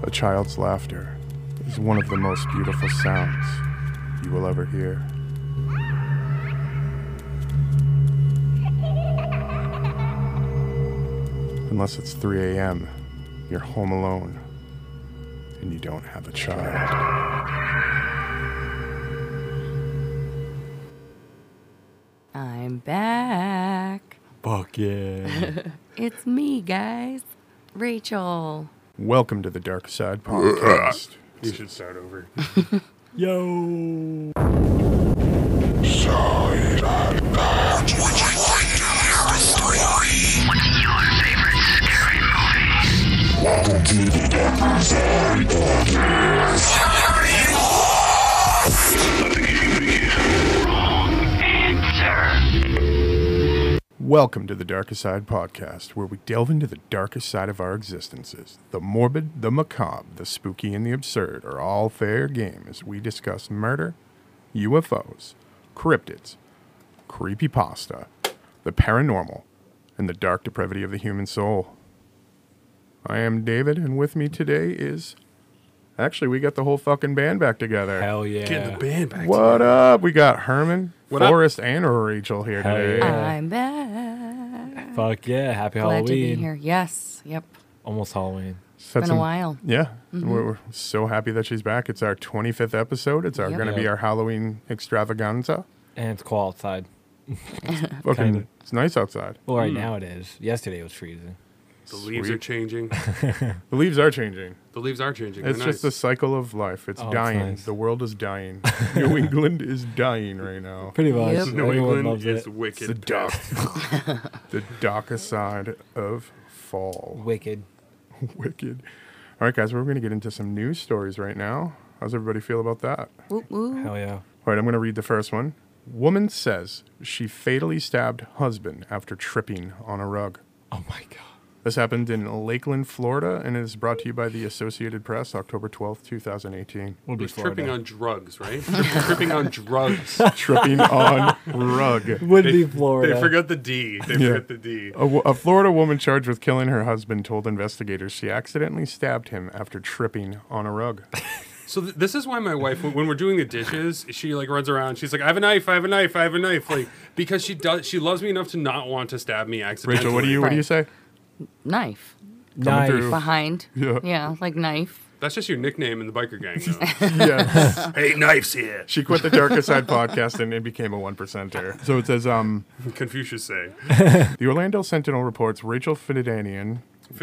A child's laughter is one of the most beautiful sounds you will ever hear. Unless it's 3 a.m., you're home alone, and you don't have a child. I'm back. Fuck yeah. It's me, guys. Rachel. Welcome to the Dark Side Podcast. You should start over. Yo. Welcome to the Darkest Side Podcast, where we delve into the darkest side of our existences. The morbid, the macabre, the spooky, and the absurd are all fair game as we discuss murder, UFOs, cryptids, creepypasta, the paranormal, and the dark depravity of the human soul. I am David, and with me today is... Actually, we got the whole fucking band back together. Hell yeah. Getting the band back What together. up? We got Herman, What up? Forrest, and Rachel here Hell today. yeah. I'm back. Fuck yeah. Happy Glad Halloween. to be here. Yes. Yep. Almost Halloween. That's Been a while. Yeah. We're so happy that she's back. It's our 25th episode. It's Yep. going to be Yep. our Halloween extravaganza. And it's cool outside. Fucking, Kinda. it's nice outside. Well, right now it is. Yesterday it was freezing. The leaves are Sweet. changing. The leaves are changing. The leaves are changing. It's They're just the cycle of life. It's Oh, it's dying. nice. The world is dying. New England is dying right now. Pretty much. Yep. New Everyone England loves is it. wicked. The dark, the darkest side of fall. Wicked. Wicked. All right, guys, we're going to get into some news stories right now. How's everybody feel about that? Woo woo. Hell yeah. All right, I'm going to read the first one. Woman says she fatally stabbed husband after tripping on a rug. Oh my god. This happened in Lakeland, Florida, and it is brought to you by the Associated Press, October 12th, 2018. We'll be He's tripping Florida. on drugs, right? Tripping on drugs. Tripping on rug. Would be Florida. They forgot the D. They Yeah. forgot the D. A Florida woman charged with killing her husband told investigators she accidentally stabbed him after tripping on a rug. So this is why my wife, when we're doing the dishes, she like runs around. She's like, "I have a knife. I have a knife. I have a knife." Like because she loves me enough to not want to stab me accidentally. Rachel, what do you Right. say? Knife. Knife. through. Behind. Yeah. Yeah, like knife. That's just your nickname in the biker gang. Though. Yes. Hey, knives here. She quit the Darkest Side podcast and it became a 1%er. So it says, Confucius say. the Orlando Sentinel reports Rachel Fidanian,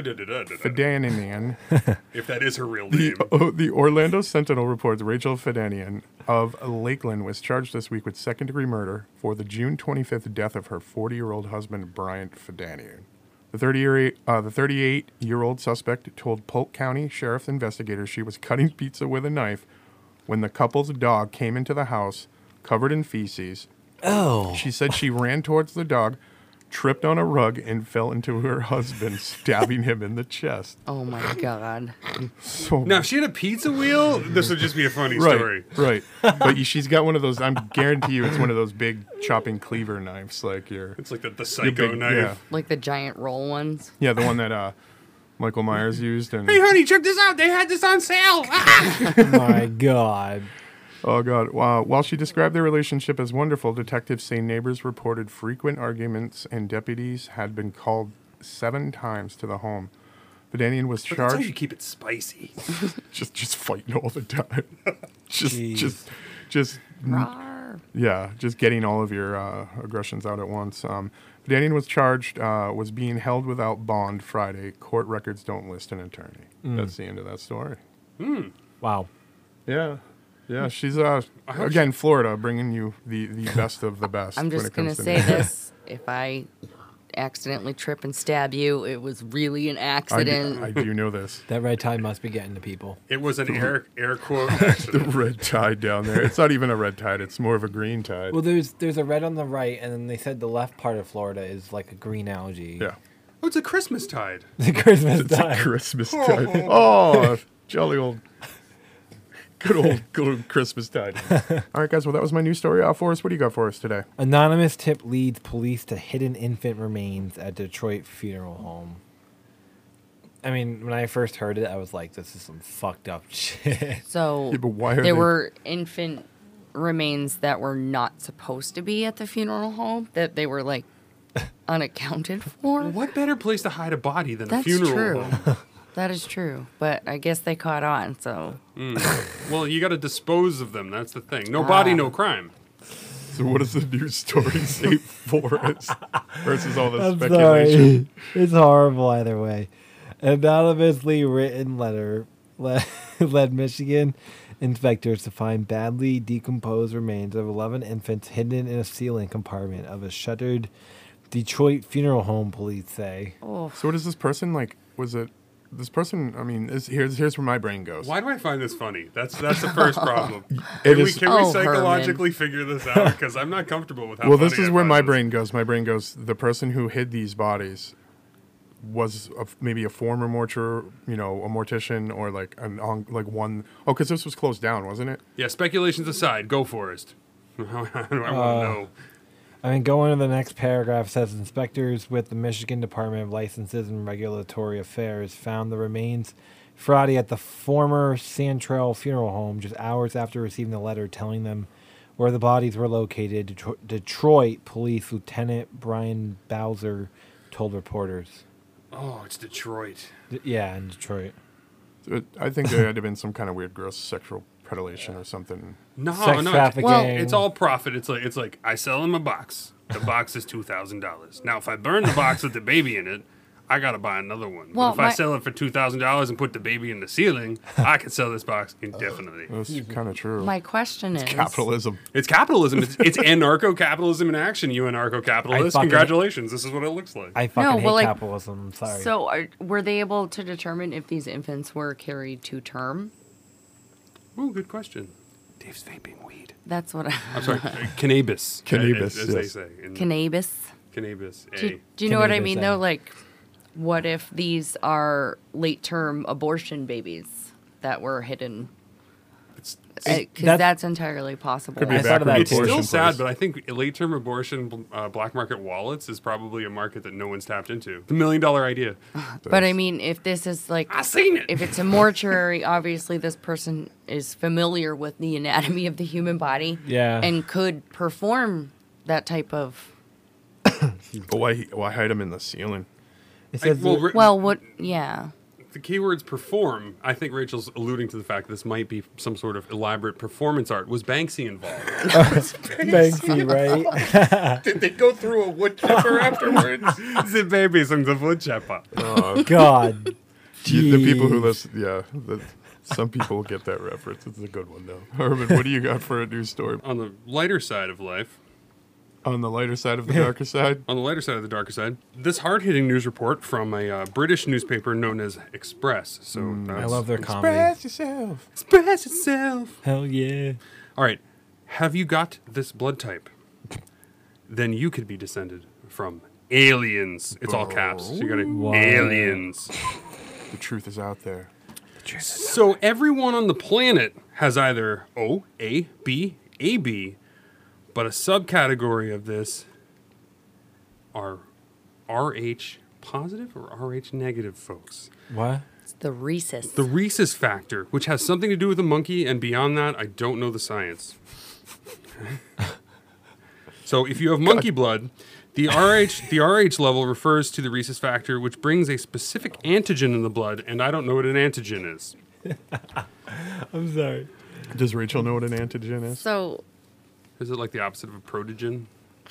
If that is her real name. the Orlando Sentinel reports Rachel Fidanian of Lakeland was charged this week with second-degree murder for the June 25th death of her 40-year-old husband, Bryant Fidanian. The 38-year-old suspect told Polk County Sheriff's investigators she was cutting pizza with a knife when the couple's dog came into the house covered in feces. Oh. She said she ran towards the dog, tripped on a rug, and fell into her husband, stabbing him in the chest. Oh my god. So Now, if she had a pizza wheel, this would just be a funny right, story. right. But she's got one of those. I'm guarantee you, it's one of those big chopping cleaver knives, like your It's like the your psycho big- knife. Yeah, Like the giant roll ones. yeah, the one that Michael Myers used. And Hey, honey, check this out. They had this on sale. My god. oh god, wow. While she described their relationship as wonderful, detectives say neighbors reported frequent arguments, and deputies had been called 7 times to the home. Fidanian was But that's how you charged keep it spicy. just fighting all the time. Jeez. just Rawr. yeah, just getting all of your aggressions out at once. Fidanian was charged, was being held without bond Friday. Court records don't list an attorney. That's the end of that story. Wow. Yeah. Yeah, she's again Florida, bringing you the best of the best. I'm when just it gonna comes to say news. this. If I accidentally trip and stab you, it was really an accident. I do know this. That red tide must be getting to people. It was an air quote The accident. red tide down there. It's not even a red tide. It's more of a green tide. Well, there's a red on the right, and then they said the left part of Florida is like a green algae. yeah. Oh, it's a Christmas tide. The Christmas It's a tide. Christmas tide. Oh, jolly old. Good old Christmas tide. All right, guys. Well, that was my news story. Forrest, what do you got for us today? Anonymous tip leads police to hidden infant remains at Detroit funeral home. I mean, when I first heard it, I was like, "This is some fucked up shit." So Yeah, but why are they- there were infant remains that were not supposed to be at the funeral home, that they were like unaccounted for. What better place to hide a body than That's a funeral true. home? That is true. But I guess they caught on, so Well, you got to dispose of them. That's the thing. No body, no crime. So what does the news story say for us versus all this I'm speculation? sorry. It's horrible either way. Anonymously written letter led Michigan inspectors to find badly decomposed remains of 11 infants hidden in a ceiling compartment of a shuttered Detroit funeral home, police say. oh, So what is this person like? Was it this person? I mean, here's where my brain goes. Why do I find this funny? That's the first problem. It Can we, is- can we Oh, psychologically figure this out? Because I'm not comfortable with how. Well, this funny is I where find my this. brain goes. My brain goes. The person who hid these bodies was maybe a former mortuary, a mortician, or like like one. Oh, because this was closed down, wasn't it? Yeah, speculations aside, go Forrest. I want to know. I mean, going to the next paragraph says inspectors with the Michigan Department of Licenses and Regulatory Affairs found the remains Friday at the former Santrell Funeral Home just hours after receiving the letter telling them where the bodies were located. Detroit Police Lieutenant Brian Bowser told reporters. Oh, it's Detroit. Yeah, in Detroit. I think there had to have been some kind of weird, gross sexual predation or something. No, Sex no. trafficking. Well, It's all profit. It's like I sell him a box. The box is $2,000. Now, if I burn the box with the baby in it, I gotta buy another one. Well, but if I my- sell it for $2,000 and put the baby in the ceiling, I can sell this box indefinitely. That's kind of true. my question is Capitalism. It's capitalism. It's anarcho-capitalism in action. You anarcho-capitalists, I fucking- congratulations. This is what it looks like. I fucking hate well, like- capitalism. I'm sorry. So were they able to determine if these infants were carried to term? Ooh, good question. Dave's vaping weed. That's what I'm sorry, cannabis. Cannabis, as they yes. say. In cannabis. cannabis. Do you know what I Cannabis, mean eh? though? Like, what if these are late-term abortion babies that were hidden? Because That's- that's entirely possible. Could be I thought of that It's too. still abortion sad, place. but I think late-term abortion black market wallets is probably a market that no one's tapped into. The $1 million idea. But I mean, if this is like, I seen it. if it's a mortuary, obviously this person is familiar with the anatomy of the human body, Yeah. and could perform that type of. But why hide them in the ceiling? It says Well, what? Yeah. The keywords perform. I think Rachel's alluding to the fact that this might be some sort of elaborate performance art. Was Banksy involved? Banksy, right? Did they go through a wood chipper afterwards? The babies and the wood chipper. God. The people who Jeez. listen, some people get that reference. It's a good one though. Herman, what do you got for a news story? On the lighter side of life, On the lighter side of the darker side? on the lighter side of the darker side, this hard-hitting news report from a British newspaper known as Express. So that's, I love their comedy. yourself. Express itself. Hell yeah. All right, have you got this blood type? Then you could be descended from aliens. It's all caps. So you got Wow. aliens. The truth is out there. So everyone on the planet has either O, A, B, AB, but a subcategory of this are RH positive or RH negative folks. What? It's the rhesus. The rhesus factor, which has something to do with the monkey, and beyond that, I don't know the science. So if you have monkey blood, the RH level refers to the rhesus factor, which brings a specific antigen in the blood, and I don't know what an antigen is. I'm sorry. Does Rachel know what an antigen is? So Is it like the opposite of a protogen?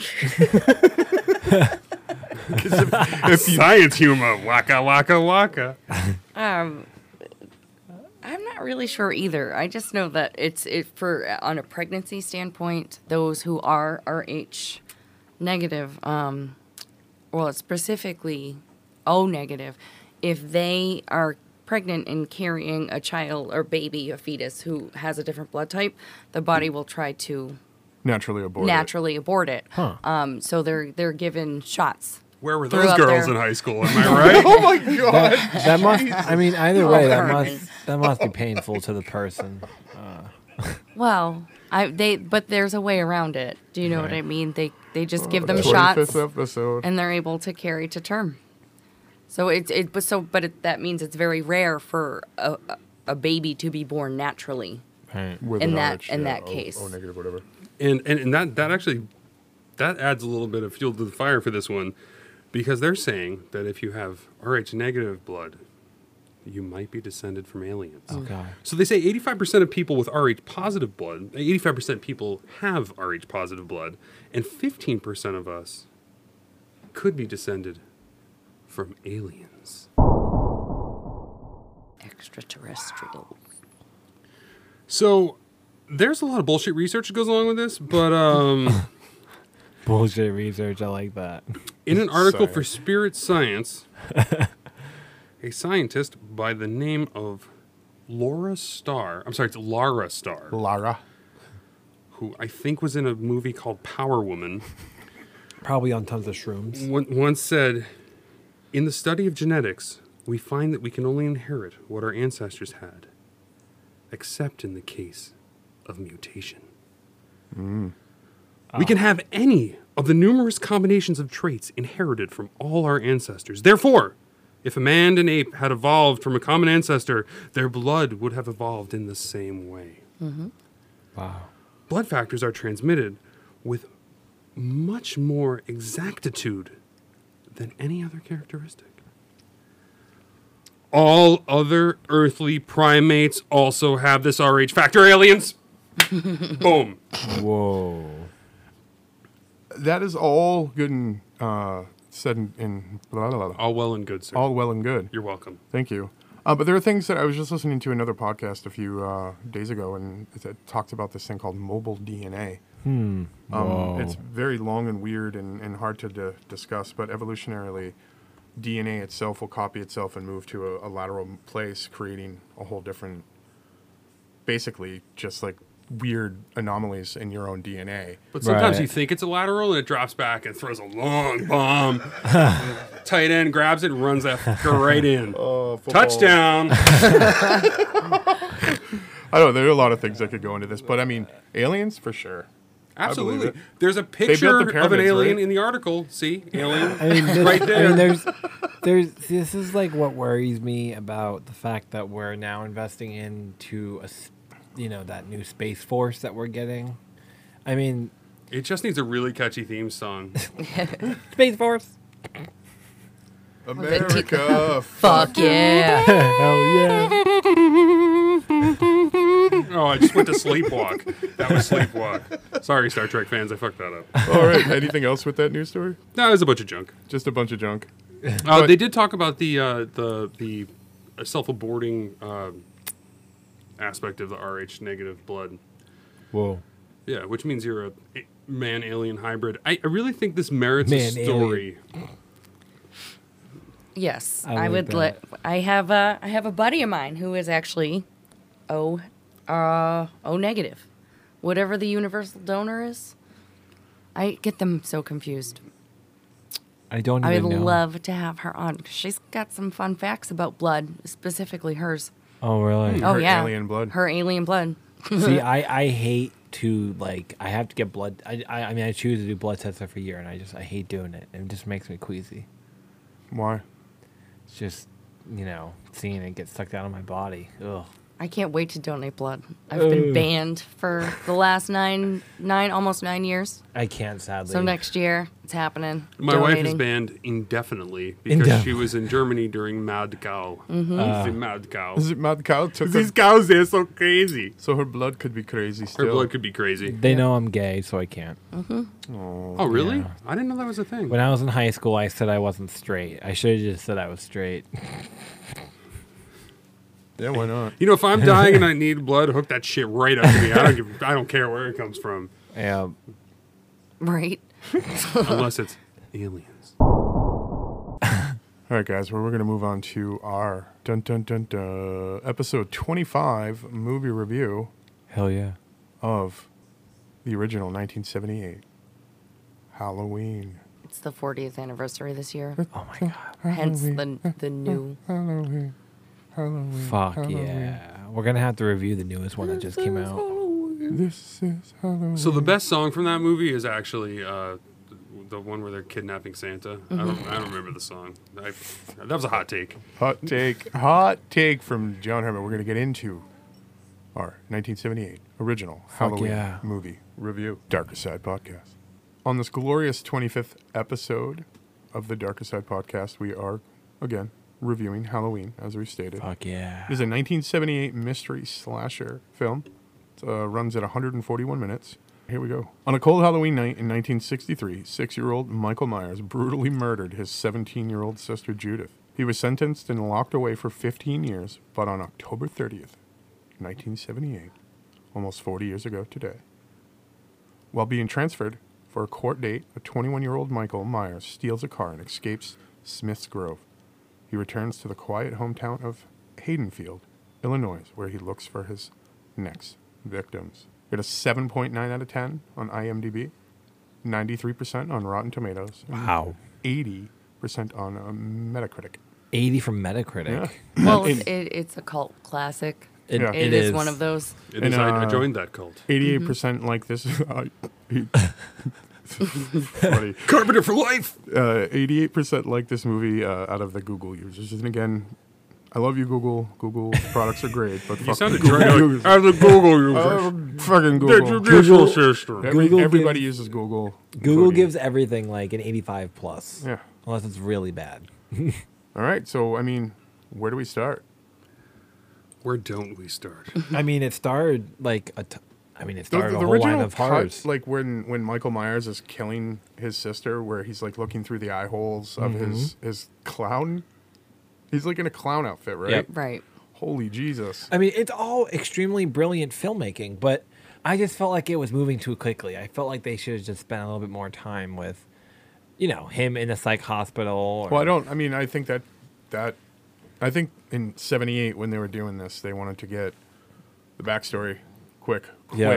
Science humor, waka waka waka. I'm not really sure either. I just know that it's for on a pregnancy standpoint, those who are RH negative, well, it's specifically O negative, if they are pregnant and carrying a child or baby, a fetus who has a different blood type, the body will try to Naturally aborted. naturally abort it. Huh. So they're given shots. Where were those Throughout girls there. in high school? Am I right? Oh my god! That must. I mean, either way, that Herman. must be painful to the person. Well, but there's a way around it. Do you know what I mean? They just give them 25th shots episode. and they're able to carry to term. So that means it's very rare for a baby to be born naturally. Right. With In an that- RH, in yeah, that case. O negative, whatever. And that actually that adds a little bit of fuel to the fire for this one, because they're saying that if you have Rh negative blood, you might be descended from aliens. Oh god. So they say 85% of people with Rh positive blood, 85% people have Rh positive blood, and 15% of us could be descended from aliens. Extraterrestrial. So there's a lot of bullshit research that goes along with this, but Bullshit research. I like that. in an article for Science. Spirit Science, a scientist by the name of Lara Starr, Lara. who I think was in a movie called Power Woman, Probably on tons of shrooms. once said, "In the study of genetics, we find that we can only inherit what our ancestors had, except in the case of mutation. We can have any of the numerous combinations of traits inherited from all our ancestors. Therefore, if a man and an ape had evolved from a common ancestor, their blood would have evolved in the same way. Wow. Blood factors are transmitted with much more exactitude than any other characteristic. All other earthly primates also have this Rh factor, aliens." Boom. Whoa. That is all good and said in blah, blah, blah. All well and good, sir. All well and good. You're welcome. Thank you. But there are things that I was just listening to another podcast a few days ago, and it talked about this thing called mobile DNA. Whoa. It's very long and weird and hard to discuss, but evolutionarily, DNA itself will copy itself and move to a lateral place, creating a whole different, basically just like weird anomalies in your own DNA. But sometimes Right. you think it's a lateral and it drops back and throws a long bomb. Tight end grabs it and runs that fucker right in. Touchdown. I don't know. There are a lot of things that could go into this, but I mean, aliens for sure. Absolutely. it. There's a built picture the of an pyramids, alien right? in the article. See? Alien. I mean, Right there. I mean, there's. This is like what worries me about the fact that we're now investing into that new Space Force that we're getting. I mean, It just needs a really catchy theme song. Space Force. America. Fuck yeah. Hell yeah. Oh, I just went to Sleepwalk. That was Sleepwalk. Sorry, Star Trek fans. I fucked that up. All right. Anything else with that news story? No, it was a bunch of junk. Just a bunch of junk. They did talk about the self-aborting aspect of the Rh negative blood. Whoa. Yeah, which means you're a man-alien hybrid. I really think this merits a Man-alien. story. Yes, I I like would. that. I have a buddy of mine who is actually O negative, whatever the universal donor is. I get them so confused. I don't I even would know. love to have her on. 'Cause she's got some fun facts about blood, specifically hers. Oh really? Oh Her yeah, alien blood. Her alien blood. See, I hate to I have to get blood. I mean, I choose to do blood tests every year, and I hate doing it. It just makes me queasy. Why? It's just seeing it get sucked out of my body. Ugh. I can't wait to donate blood. I've been banned for the last almost 9 years. I can't, sadly. So next year, it's happening. My wife is Donating. banned indefinitely because she was in Germany during Mad Cow. The Mad Cow. Is it mad cow? Took These her, cows, they're so crazy. so her blood could be crazy still. Her blood could be crazy. They know I'm gay, so I can't. Oh, really? Yeah. I didn't know that was a thing. When I was in high school, I said I wasn't straight. I should have just said I was straight. Yeah, why not? You know, if I'm dying and I need blood, hook that shit right up to me. I don't care where it comes from, Yeah. Right? unless it's aliens. All right, guys. Well, we're going to move on to our episode 25 movie review Hell yeah. of the original 1978 Halloween. It's the 40th anniversary this year. Oh my god. Hence the new. Halloween. Fuck yeah. We're gonna have to review the newest one that just came out. This is Halloween. So the best song from that movie is actually the one where they're kidnapping Santa. I don't remember the song. That was a hot take. Hot take from John Herman. We're going to get into our 1978 original Halloween yeah. movie review, Darker Side Podcast. On this glorious 25th episode of the Darker Side Podcast, we are, again, reviewing Halloween, as we stated. Fuck yeah. It is a 1978 mystery slasher film. It runs at 141 minutes. Here we go. On a cold Halloween night in 1963, 6-year-old Michael Myers brutally murdered his 17-year-old sister Judith. He was sentenced and locked away for 15 years, but on October 30th, 1978, almost 40 years ago today, while being transferred for a court date, a 21-year-old Michael Myers steals a car and escapes Smith's Grove. He returns to the quiet hometown of Haydenfield, Illinois, where he looks for his next victims. It a 7.9 out of 10 on IMDb, 93% on Rotten Tomatoes, and Wow. 80% on Metacritic. 80 from Metacritic. Yeah. Well, it's a cult classic. Yeah. It is one of those. It is, I joined that cult. 88% like this. Funny. Carpenter for life. 88% like this movie out of the Google users. And again, I love you, Google. Google products are great, but You fuck sounded Google dry. users. As a Google user. Fucking The Google. judicial system. Google Everybody gives- uses Google. Google including- gives everything like an 85 plus. Yeah. Unless it's really bad. All right. So, I mean, where do we start? Where don't we start? I mean, it started like it started a whole line original of horrors. cut, like when Michael Myers is killing his sister, where he's like looking through the eye holes of his clown. He's like in a clown outfit, right? Yep. Right. Holy Jesus. I mean, it's all extremely brilliant filmmaking, but I just felt like it was moving too quickly. I felt like they should have just spent a little bit more time with, him in a psych hospital. Or, Well, I think I think in 78 when they were doing this, they wanted to get the backstory quick. Yeah.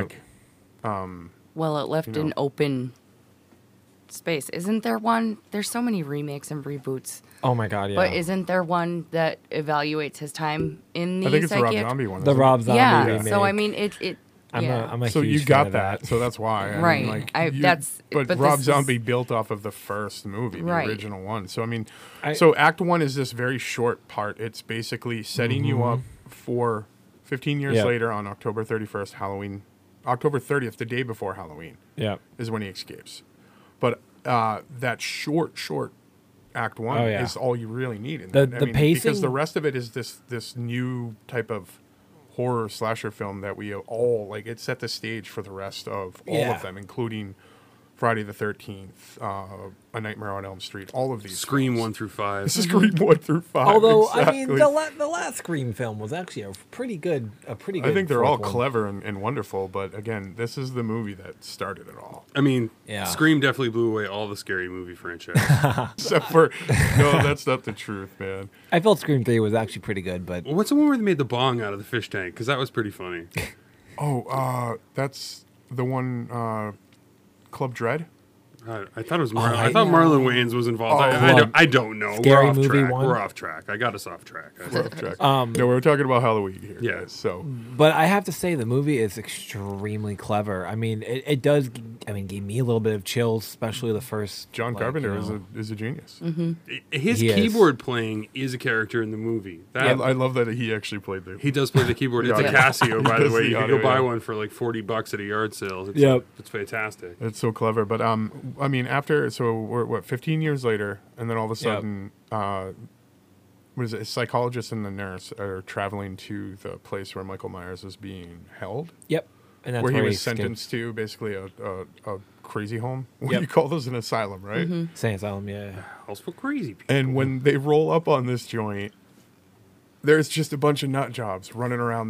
Well, it left You know. an open space. Isn't there one? There's so many remakes and reboots. Oh my god, yeah. But isn't there one that evaluates his time in the I think it's the Rob psychiatric? Zombie one. the isn't it? Rob Zombie Yeah. remake. So I mean, it. I'm Yeah. a So huge you fan got of that, so that's why. I Right. mean, like, but Rob this Zombie is- built off of the first movie, the Right. original one. So I mean, I- so Act 1 is this very short part. It's basically setting you up for 15 years Yeah. later on October 31st, Halloween, October 30th, the day before Halloween, Yeah. is when he escapes. But that short Act 1 Oh, yeah. is all you really need. In The- that. the because pacing- the rest of it is this new type of horror slasher film that we all like. It set the stage for the rest of all Yeah. of them, including Friday the 13th, A Nightmare on Elm Street, all of these. Scream films. 1 through 5. This is Scream 1 through 5. Although exactly. I mean, the last Scream film was actually a pretty good. I think they're fourth all one. clever and wonderful, but again, this is the movie that started it all. I mean, Yeah. Scream definitely blew away all the scary movie franchise. Except for, no, that's not the truth, man. I felt Scream 3 was actually pretty good, but Well, what's the one where they made the bong out of the fish tank? Because that was pretty funny. Oh, that's the one, Club Dread. I thought it was. I I thought know. Marlon Wayans was involved. Oh, I don't know. Scary We're off Movie track. 1? We're off track. I got us off track. We're off track. No, we're talking about Halloween here. Yeah. guys, so But I have to say the movie is extremely clever. I mean, it does. I mean, gave me a little bit of chills, especially the first. John like, Carpenter you know. is a genius. His He is. keyboard playing is a character in the movie. That I love that he actually played the. he does play the keyboard. It's a Yeah. Casio, by the does way. the You can audio, go buy yeah. one for like $40 at a yard sale. It's, Yep. it's fantastic. It's so clever, but I mean, after we're 15 years later, and then all of a sudden, what is it? A psychologist and the nurse are traveling to the place where Michael Myers is being held, Yep. And that's where he was escaped. sentenced to basically a crazy home. What do Yep. you call those? An asylum, right? Insane Asylum, yeah. House for crazy people. And when they roll up on this joint, there's just a bunch of nut jobs running around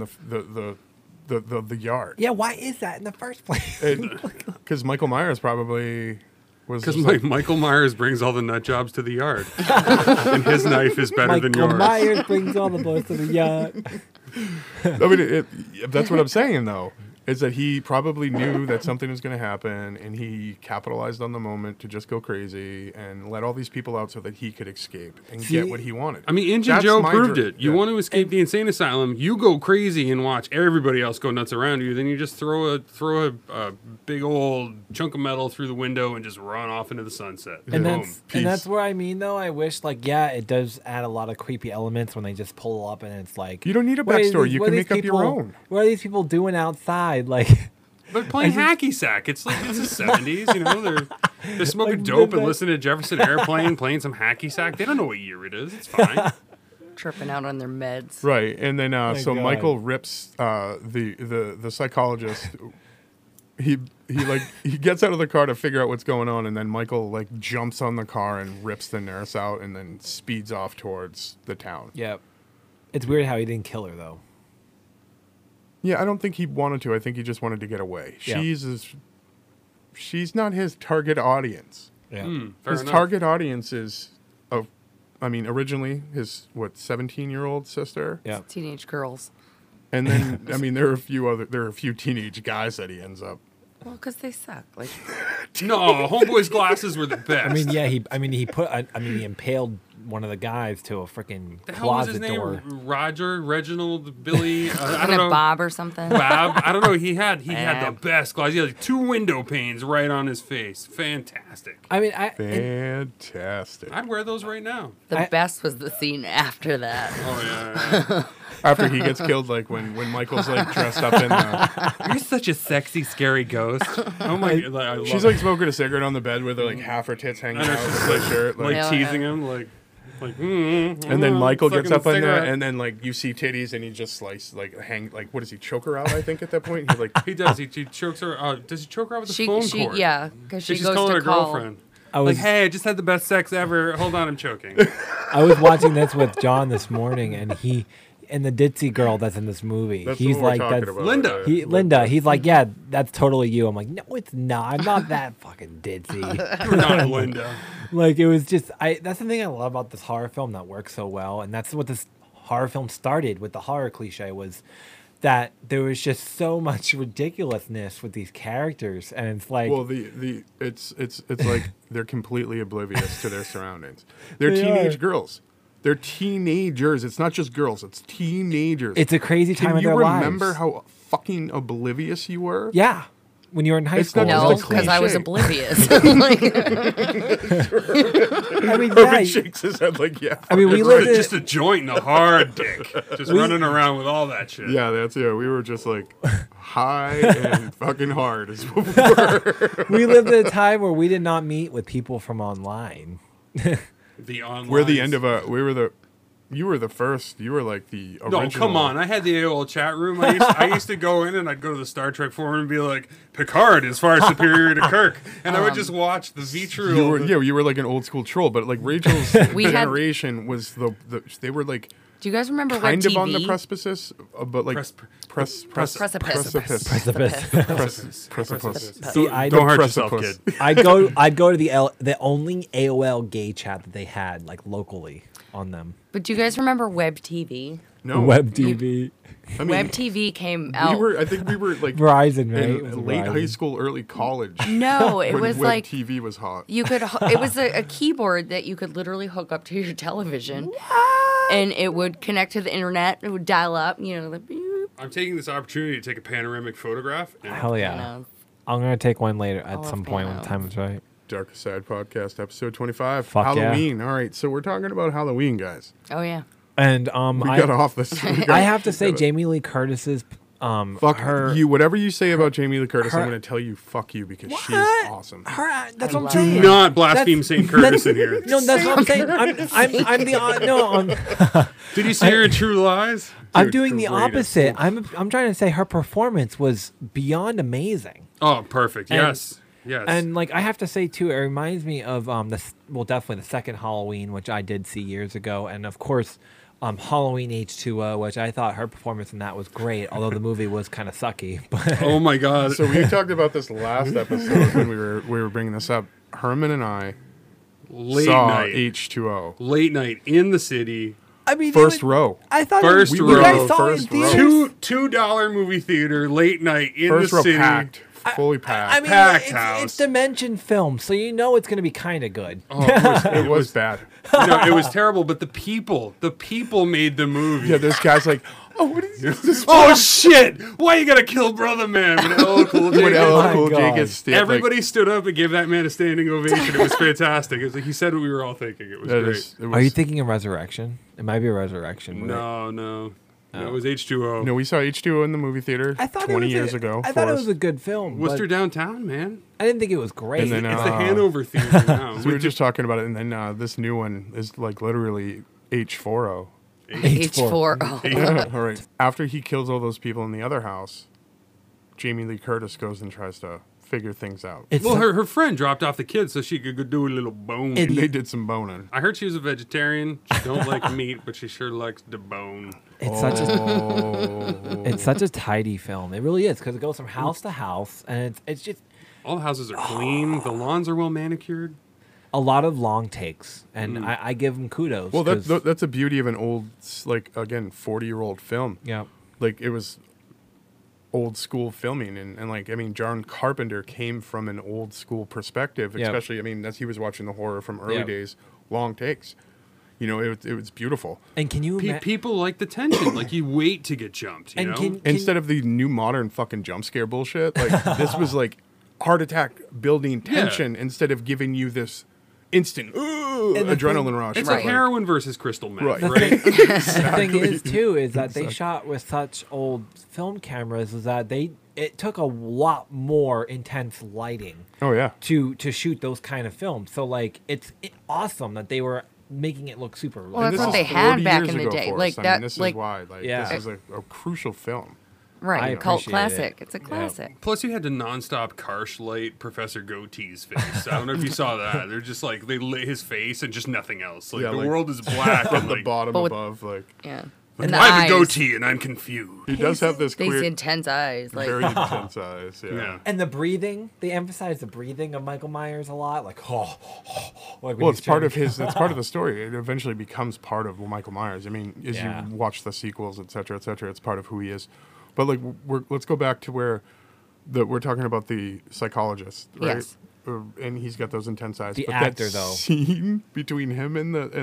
the yard. Yeah, why is that in the first place? Because Michael Myers probably was. Because just like, Michael Myers brings all the nut jobs to the yard, and his knife is better than Michael yours. Myers brings all the boys to the yard. I mean, that's what I'm saying, though. is that he probably knew that something was going to happen, and he capitalized on the moment to just go crazy and let all these people out so that he could escape and get what he wanted. I mean, Injun That's Joe my proved dr- it. You yeah. want to escape the insane asylum, you go crazy and watch everybody else go nuts around you. Then you just throw a big old chunk of metal through the window and just run off into the sunset. And Boom. that's where I mean though. I wish it does add a lot of creepy elements when they just pull up and it's like You don't need a what are backstory. these- You what are can these make up your people- own. What are these people doing outside? Like But playing hacky sack, it's like it's the 70s, you know. They're smoking Like dope and midnight. listening to Jefferson Airplane, playing some hacky sack. They don't know what year it is. It's fine. Tripping out on their meds. Right, and then so God. Michael rips the psychologist. He gets out of the car to figure out what's going on, and then Michael like jumps on the car and rips the nurse out, and then speeds off towards the town. yeah, it's weird how he didn't kill her though. Yeah, I don't think he wanted to. I think he just wanted to get away. Yeah. She's not his target audience. Yeah, Fair His enough. target audience is, originally his 17-year-old sister, yeah. Teenage girls. and then there are a few teenage guys that he ends up. Well, because they suck. Like, No, Homeboy's glasses were the best. I mean, yeah. He impaled one of the guys to a freaking the hell was his closet name? door. Roger, Reginald, Billy. I wasn't don't it know. Bob or something? Bob. I don't know. He had the Bob. best glasses. He had like 2 window panes right on his face. Fantastic. I mean, Fantastic. I'd wear those right now. The best was the scene after that. Oh yeah. After he gets killed, like when Michael's like dressed up in the, You're such a sexy, scary ghost. Oh my god. I love she's it. like smoking a cigarette on the bed with her like half her tits hanging out with her shirt. like Hell teasing yeah. him, like, And then Michael gets sucking up the on there, cigarette. and then like you see titties, and he just slice like hang like what does he choke her out? I think at that point he like He does. He chokes her. Does he choke her out with the phone cord? Yeah, because she She's goes calling to her call. girlfriend. I was Like, hey, I just had the best sex ever. Hold on, I'm choking. I was watching this with John this morning, and the ditzy girl that's in this movie. that's He's what we're like talking that's about. Linda. Linda. He's like, yeah, that's totally you. I'm like, no, it's not. I'm not that fucking ditzy. You're not Linda. Like it was just that's the thing I love about this horror film that works so well, and that's what this horror film started with. The horror cliche was that there was just so much ridiculousness with these characters, and it's like, Well, it's like they're completely oblivious to their surroundings. They're They teenage are. girls. They're teenagers. It's not just girls. It's teenagers. it's a crazy time Can of you their remember lives. how fucking oblivious you were? Yeah, when you were in high It's school. not No, just a because I was cliche. oblivious. Like, I mean, Urban yeah, shakes his head like, yeah. I mean, we fucking lived right. Just a joint and a hard dick. Just running around with all that shit. Yeah, we were just like high and fucking hard is what we were. we lived at a time where we did not meet with people from online. The online. We're the end of you were the first. You were like the original. No, come on. I had the AOL chat room. I used to go in and I'd go to the Star Trek forum and be like, Picard is far superior to Kirk. And I would just watch the Vitriol. You were like an old school troll, but like Rachel's We had- generation was they were like do you guys remember kind Web of on the TV? precipice, but like Precipice. precipice. See, I Don't hurt Precipice. yourself, kid. I'd go to the only AOL gay chat that they had like locally on them. But do you guys remember Web TV? No, Web TV, I mean, Web TV came out. I think we were like Verizon, right? It was in late Verizon. high school, early college. No, it when was web like TV was hot. you could. It was a keyboard that you could literally hook up to your television, and it would connect to the internet. It would dial up. You know, the beep. I'm taking this opportunity to take a panoramic photograph. And Hell You yeah! know. I'm gonna take one later at love some point when the time is right. Dark Side Podcast, episode 25. Fuck yeah. Halloween. All right, so we're talking about Halloween, guys. Oh yeah. And We got off this. I have to say Jamie Lee Curtis's Fuck her you. Whatever you say about Jamie Lee Curtis, I'm her- going to tell you fuck you because she's What? awesome. her that's I what I'm love saying. it. Do not blaspheme That's- St. Curtis in here. No, that's what I'm saying. I'm the no. Did you see her in True Lies? I'm Dude, doing the greatest. opposite. I'm trying to say her performance was beyond amazing. Oh, perfect. And- Yes. Yes. And like I have to say too, it reminds me of definitely the second Halloween, which I did see years ago, and of course, Halloween H2O, which I thought her performance in that was great, although the movie was kind of sucky. But oh my God. So we talked about this last episode when we were bringing this up. Herman and I late saw night. H2O. Late night in the city. I mean, First row. I thought First you row. guys saw it in First row. theaters? $2 movie theater, late night in First the row city. packed. Fully packed. I mean, Packed house. it's Dimension Film, so you know it's going to be kind of good. Oh, it was, it was bad. no, it was terrible. But the people made the movie. Yeah, this guy's like, oh, what is this? Oh shit! Why you gotta kill Brother Man? When LL Cool J, When Oh LL my Cool J God. gets stabbed, everybody stood up and gave that man a standing ovation. It was fantastic. It was like he said what we were all thinking. It was great. Are you thinking of Resurrection? It might be a Resurrection. No, it was H2O. No, we saw H2O in the movie theater I thought 20 years years ago. I thought for it us. was a good film. Worcester But downtown, man. I didn't think it was great. And then, It's the Hanover Theater now. So we were just talking about it, and then this new one is like literally H40. H4O. Yeah, all right. After he kills all those people in the other house, Jamie Lee Curtis goes and tries to figure things out. It's Well, so- her friend dropped off the kids so she could go do a little bone. It- They did some boning. I heard she was a vegetarian. She don't like meat, but she sure likes the bone. It's such a Oh. it's such a tidy film. It really is because it goes from house to house, and it's just All the houses are clean. The lawns are well manicured. a lot of long takes, and I give them kudos. Well, 'cause- that's a beauty of an old, like, again, 40-year-old film. yeah. Like, it was old school filming. And like, I mean, John Carpenter came from an old school perspective, Yep. especially, I mean, as he was watching the horror from early Yep. days, long takes. You know, it was beautiful. And can you imagine? People like the tension. Like you wait to get jumped. You And know. can Instead of the new modern fucking jump scare bullshit, like, this was like heart attack building tension instead of giving you this instant And the adrenaline rush. It's Right. like heroin versus crystal meth, Right. right? The thing is too is that they shot with such old film cameras is that it took a lot more intense lighting Oh, yeah. to shoot those kind of films. So like it's awesome that they were making it look super. Well, And that's this what is they had 40 back years in the ago day. for Like us. I that, mean, this like is why. Like, Yeah. this is a crucial film. right, I cult appreciate classic. it. It's a classic. Plus, you had to nonstop Karsh light Professor Goatee's face. I don't know if you saw that. They're just like they lit his face and just nothing else. Like Yeah, the like- world is black. From and the like, bottom But with- above, like, Yeah. like, And the I have a eyes. goatee and I'm confused. he does have this These clear, intense eyes. Like, very intense eyes. Yeah. Yeah. And the breathing, they emphasize the breathing of Michael Myers a lot. Like, like when Well, he's it's part trying of to- his. That's part of the story. It eventually becomes part of Michael Myers. I mean, as Yeah. you watch the sequels, et cetera, it's part of who he is. But like, let's go back to where we're talking about the psychologist, right? Yes. And he's got those intense eyes. The but actor, that though. scene between him and the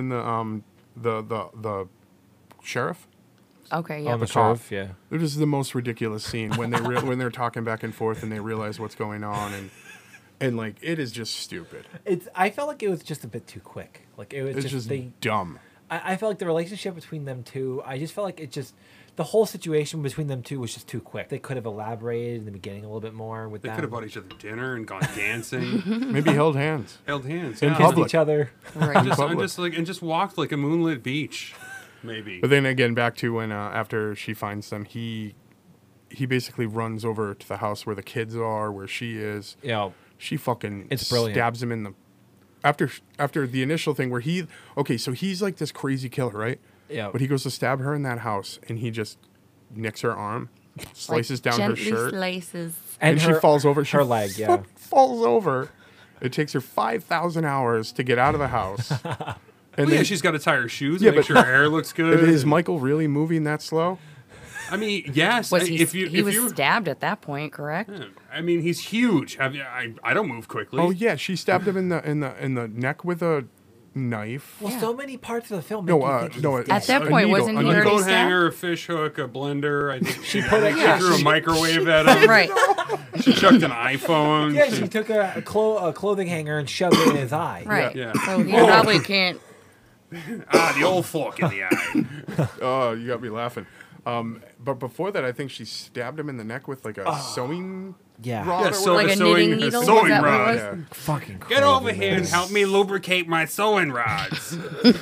sheriff. okay, on yeah. the cop. sheriff, yeah. It is the most ridiculous scene when they when they're talking back and forth and they realize what's going on and like it is just stupid. I felt like it was just a bit too quick. Like it was It's just dumb. I felt like the relationship between them two. I just felt like the whole situation between them two was just too quick. They could have elaborated in the beginning a little bit more with They them. could have bought each other dinner and gone dancing, Maybe held hands. held hands, In yeah. kissed public. each other. Right. I'm public. just like and just walked like a moonlit beach, maybe. But then again, back to when after she finds them, he basically runs over to the house where the kids are, where she is. Yeah. She fucking It's brilliant. stabs him in the after the initial thing where so he's like this crazy killer, right? Yeah. But he goes to stab her in that house and he just nicks her arm, slices down her gently shirt, slices. and she falls over. Her leg, yeah. falls over. It takes her 5,000 hours to get out of the house. And Well, yeah, then she's got to tie her shoes, Yeah, and make but- sure her hair looks good. is Michael really moving that slow? I mean, yes. Was he? if you, he if was you, stabbed at that point, correct? I mean, he's huge. I don't move quickly. Oh yeah, she stabbed him in the neck with a knife. Well, Yeah. so many parts of the film. No, make you think no, he's it's dead. At that a point, needle, wasn't a he A needle. already coat stabbed? hanger, a fish hook, a blender. I think she put threw a microwave at him. Right. She chucked an iPhone. Yeah, she took a clothing hanger and shoved it in his eye. Right. Yeah. So he probably can't. The old fork in the eye. Oh, you got me laughing. But before that, I think she stabbed him in the neck with like a sewing Yeah. rod Yeah, or so- whatever. Like a sewing- knitting needle? sewing Was that what it rod. was? Yeah. Fucking Get crazy, over here man. and help me lubricate my sewing rods.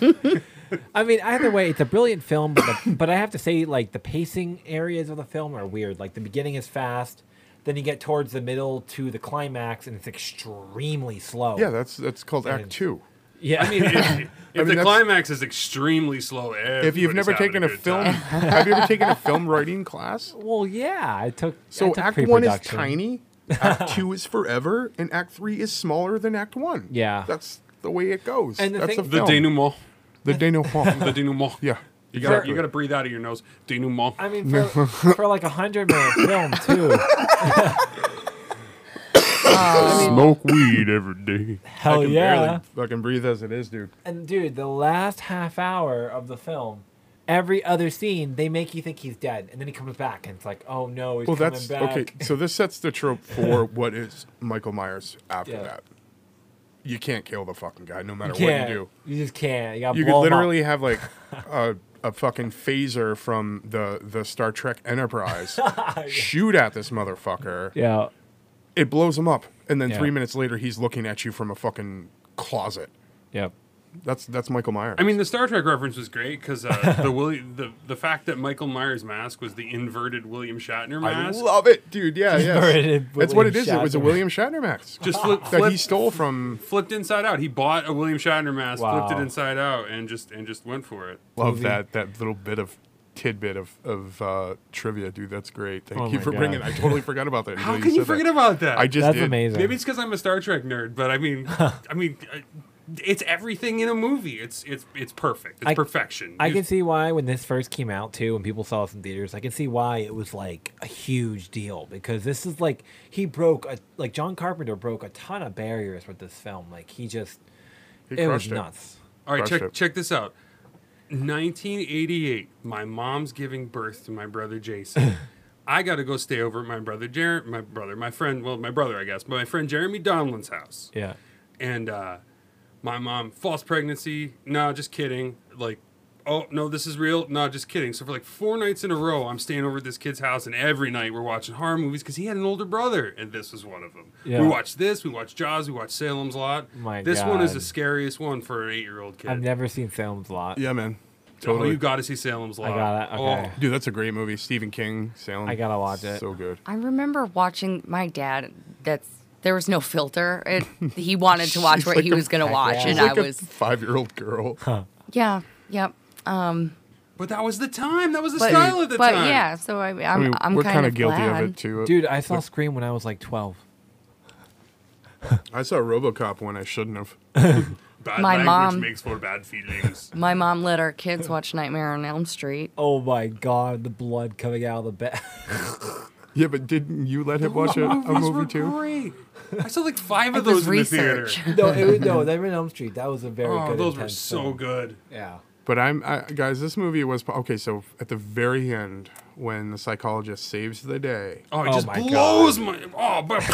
I mean, either way, it's a brilliant film, but I have to say, like, the pacing areas of the film are weird. Like, the beginning is fast, then you get towards the middle to the climax, and it's extremely slow. Yeah, that's called Act 2. Yeah. I mean, if mean, the that's- climax is extremely slow, If you've never everybody's taken having a good film, time. have you ever taken a film writing class? well, yeah, I took. So I took Act 1 is pre-production. tiny, Act 2 is forever, and Act 3 is smaller than Act 1. Yeah. That's the way it goes. And the that's thing- a The film. denouement. The denouement. The denouement. Yeah. You gotta breathe out of your nose. Denouement. I mean, for like 100-minute film too. Smoke weed every day. Hell I can yeah. barely fucking breathe as it is, dude. And dude, the last half hour of the film, every other scene, they make you think he's dead, and then he comes back, and it's like, oh no, he's coming back. Okay. So this sets the trope for what is Michael Myers after Yeah. that. You can't kill the fucking guy, no matter You what can't. you do. You just can't. You got You could literally have like a fucking phaser from the Star Trek Enterprise shoot at this motherfucker. Yeah. It blows him up, and then Yeah. 3 minutes later, he's looking at you from a fucking closet. Yep. That's Michael Myers. I mean, the Star Trek reference was great because the fact that Michael Myers' mask was the inverted William Shatner I mask. love it, dude. Yeah, Inverted yeah. That's what it William is. It was a Shatner. William Shatner mask Just that he stole from. flipped inside out. He bought a William Shatner mask, flipped Wow. it inside out, and just went for it. Love Movie. that little bit of tidbit of trivia, dude. That's great. Thank Oh you my for bringing. God. I totally forgot about that. How until can you said that. forget about that? I just That's did. amazing. Maybe it's because I'm a Star Trek nerd, but I mean, it's everything in a movie. It's perfect. It's perfection. I can see why when this first came out too, when people saw this in theaters, I can see why it was like a huge deal because this is like John Carpenter broke a ton of barriers with this film. Like He it was crushed it. nuts. All right, Crushed it. check this out. 1988. My mom's giving birth to my brother Jason. I got to go stay over at my brother my brother, I guess, but my friend Jeremy Donlan's house. Yeah. And my mom, false pregnancy. No, just kidding. Like, oh, no, this is real. No, just kidding. So for like 4 nights in a row, I'm staying over at this kid's house, and every night we're watching horror movies because he had an older brother, and this was one of them. Yeah. We watched this. We watched Jaws. We watched Salem's Lot. This one is God. the scariest one for an 8-year-old kid. I've never seen Salem's Lot. Yeah, man. Oh, Totally. you got to see Salem's Lot. got it, okay. Oh, Dude, that's a great movie. Stephen King, Salem. I gotta watch it. So good. I remember watching my dad. There was no filter. He wanted to watch She's what like he a- was going to Heck watch, yeah. and She's like I a was 5-year-old girl. yeah, yep. but that was the time. That was the But, style at the but time. yeah, so I mean, I'm we're kind of guilty glad. of it too. Dude, I saw Scream when I was like 12. I saw RoboCop when I shouldn't have. Bad My language mom- makes for bad feelings. My mom let our kids watch Nightmare on Elm Street. Oh my god, the blood coming out of the bed. Yeah, but didn't you let him watch a Movies were movie too? Great. I saw like 5 of It was those in the theater. research. No, Nightmare on Elm Street. That was a very Oh, good. those were intense so film. good. Yeah. But guys, this movie was okay. So at the very end, when the psychologist saves the day, Oh, it Oh just my blows my. Oh, but.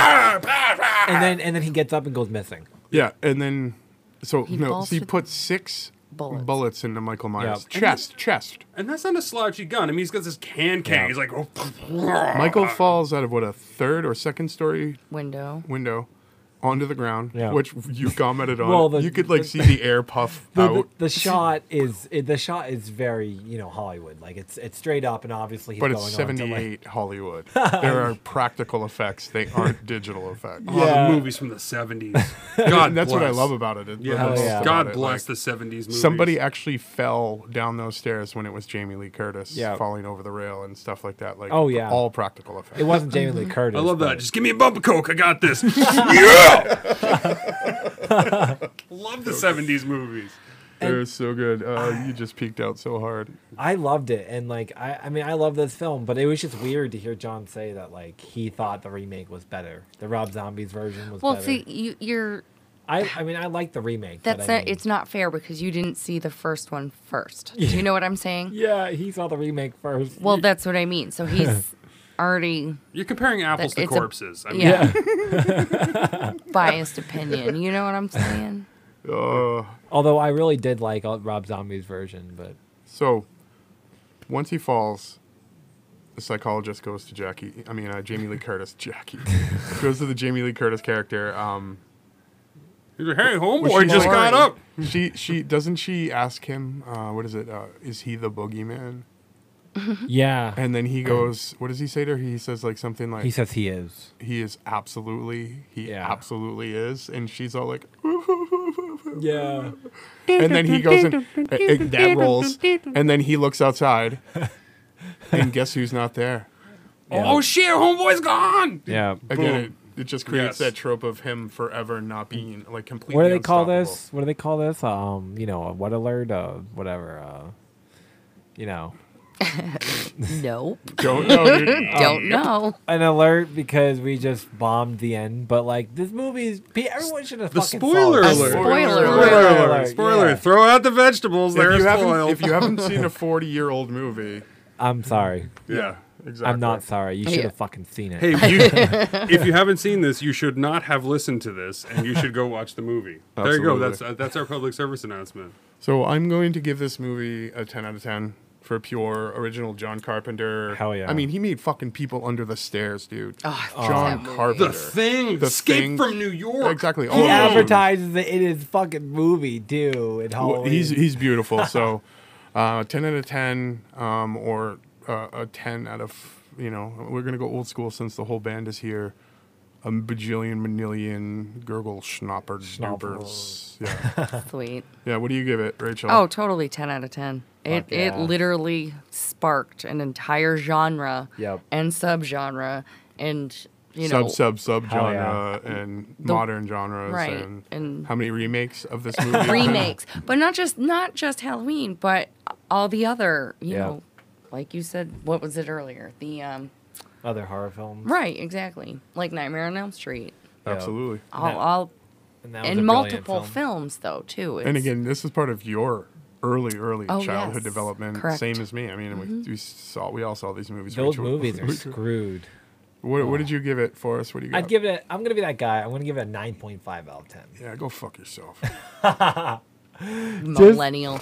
And then he gets up and goes missing. yeah, and then so He no, falls so he with put 6 bullets. bullets into Michael Myers' Yep. chest. And that's not a slouchy gun. I mean, he's got this can. Yeah. He's like, oh. Michael falls out of what, a 3rd or 2nd story Window. window onto the ground, Yeah. which you commented on. Well, you could like see the air puff out. The shot is very Hollywood. Like it's straight up and obviously he's But going it's on to, like- 78 Hollywood. There are practical effects. They aren't digital effects. Oh, Yeah. the movies from the 70s. God And that's what I bless. love about it. It's Yeah, the Hell most yeah. about God it, bless like, the 70s movies. somebody actually fell down those stairs when it was Jamie Lee Curtis Yeah. falling over the rail and stuff like that. Like, Oh, yeah. all practical effects. It wasn't Jamie Lee Curtis. I love that. but- Just give me a bump of Coke. I got this. Yeah! Love the 70s movies. They're so good. You just peeked out so hard. I loved it, and like I mean I love this film, but it was just weird to hear John say that like he thought the remake was better. The Rob Zombies version was Well, better. see, you're I mean I like the remake. but that's I not, mean- it's not fair because you didn't see the first one first. Do you know what I'm saying? Yeah, he saw the remake first. Well, that's what I mean. So he's already You're comparing apples to It's a- corpses. I mean, yeah, biased opinion. You know what I'm saying? Although I really did like Rob Zombie's version, but So, once he falls, the psychologist goes to Jamie Lee Curtis. Goes to the Jamie Lee Curtis character. He's like, hey, Was homeboy she just like- got up. She doesn't she ask him, what is it? Is he the boogeyman? yeah, And then he goes, what does he say to her? He says like something like, he says he is. he absolutely is. And she's all like, Yeah, and then he goes and that rolls. And then he looks outside. And guess who's not there? Oh, shit, homeboy's gone. yeah. Again, it just creates Yes. that trope of him forever not being like completely What do they call unstoppable. this? What do they call this? A what alert? Whatever. you know, Nope. Don't know, dude. Don't know. an alert because we just bombed the end. But like this movie is, everyone should have The fucking spoiler saw it. alert. Spoiler alert. Spoiler. Yeah. Throw out the vegetables. They're If spoiled. you haven't seen a 40-year-old movie, I'm sorry. yeah, exactly. I'm not sorry. You should Yeah. have fucking seen it. Hey, if you haven't seen this, you should not have listened to this, and you should go watch the movie. There you go. Absolutely. That's our public service announcement. So I'm going to give this movie a 10 out of 10 for pure original John Carpenter. Hell yeah. I mean, he made fucking People Under the Stairs, dude. Oh, John that movie. Carpenter. The Thing. The Escape Thing. from New York. Exactly. He All of those. advertises it in his fucking movie too. In Well, Halloween. he's beautiful. So 10 out of 10 or a 10 out of, you know, we're going to go old school since the whole band is here. A bajillion, manillion, gurgle, schnopper, Schnoppers. Yeah. Sweet. Yeah, what do you give it, Rachel? Oh, totally 10 out of 10. It Fuck yeah. literally sparked an entire genre Yep. and subgenre and, you sub know, genre and modern genres right, and and- how many remakes of this movie? remakes. But not just Halloween, but all the other, you Yeah. know, like you said, what was it earlier? The Other horror films. right, exactly. Like Nightmare on Elm Street. Absolutely. All And, that was a and brilliant multiple film. films though, too. And again, this is part of your early Oh, childhood yes. development, Correct. same as me. I mean, we all saw these movies. Those Rachel. movies are screwed. What did you give it, Forrest? What do you got? I'd give it. I'm gonna be that guy. I'm gonna give it a 9.5 out of 10. Yeah, go fuck yourself. millennial.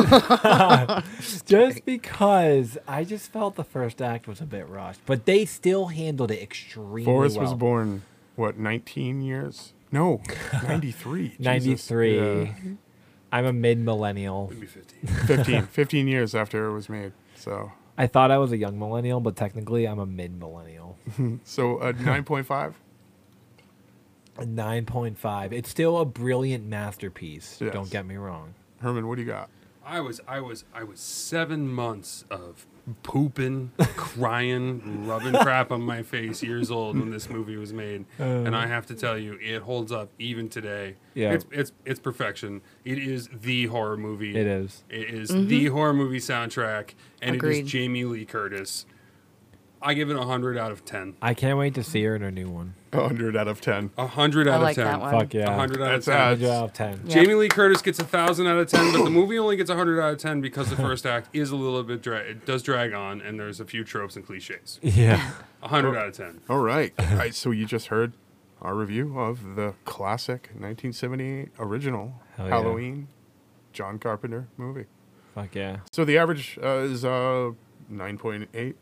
Just because I just felt the first act was a bit rushed, but they still handled it extremely Forrest well. was born, what, 19 years? No, 93. Jesus. 93. Yeah. I'm a mid-millennial. Maybe 15. 15 years after it was made. So I thought I was a young millennial, but technically I'm a mid-millennial. a 9.5? A 9.5. It's still a brilliant masterpiece. Yes. Don't get me wrong. Herman, what do you got? I was 7 months of pooping, crying, rubbing crap on my face, years old when this movie was made, and I have to tell you, it holds up even today. Yeah. It's perfection. It is the horror movie. It is. It is the horror movie soundtrack, and it Agreed. is Jamie Lee Curtis. I give it 100 out of 10. I can't wait to see her in her new one. 100 out of 10. 100 I out like of 10. that one. Fuck yeah. 100 out of That's 10. ads. 100 out of 10. Yeah. Jamie Lee Curtis gets 1,000 out of 10, but the movie only gets 100 out of 10 because the first act is a little bit it does drag on, and there's a few tropes and cliches. Yeah. 100 out of 10. All right. All right. So you just heard our review of the classic 1978 original Hell yeah. Halloween John Carpenter movie. Fuck yeah. So the average is 9.8,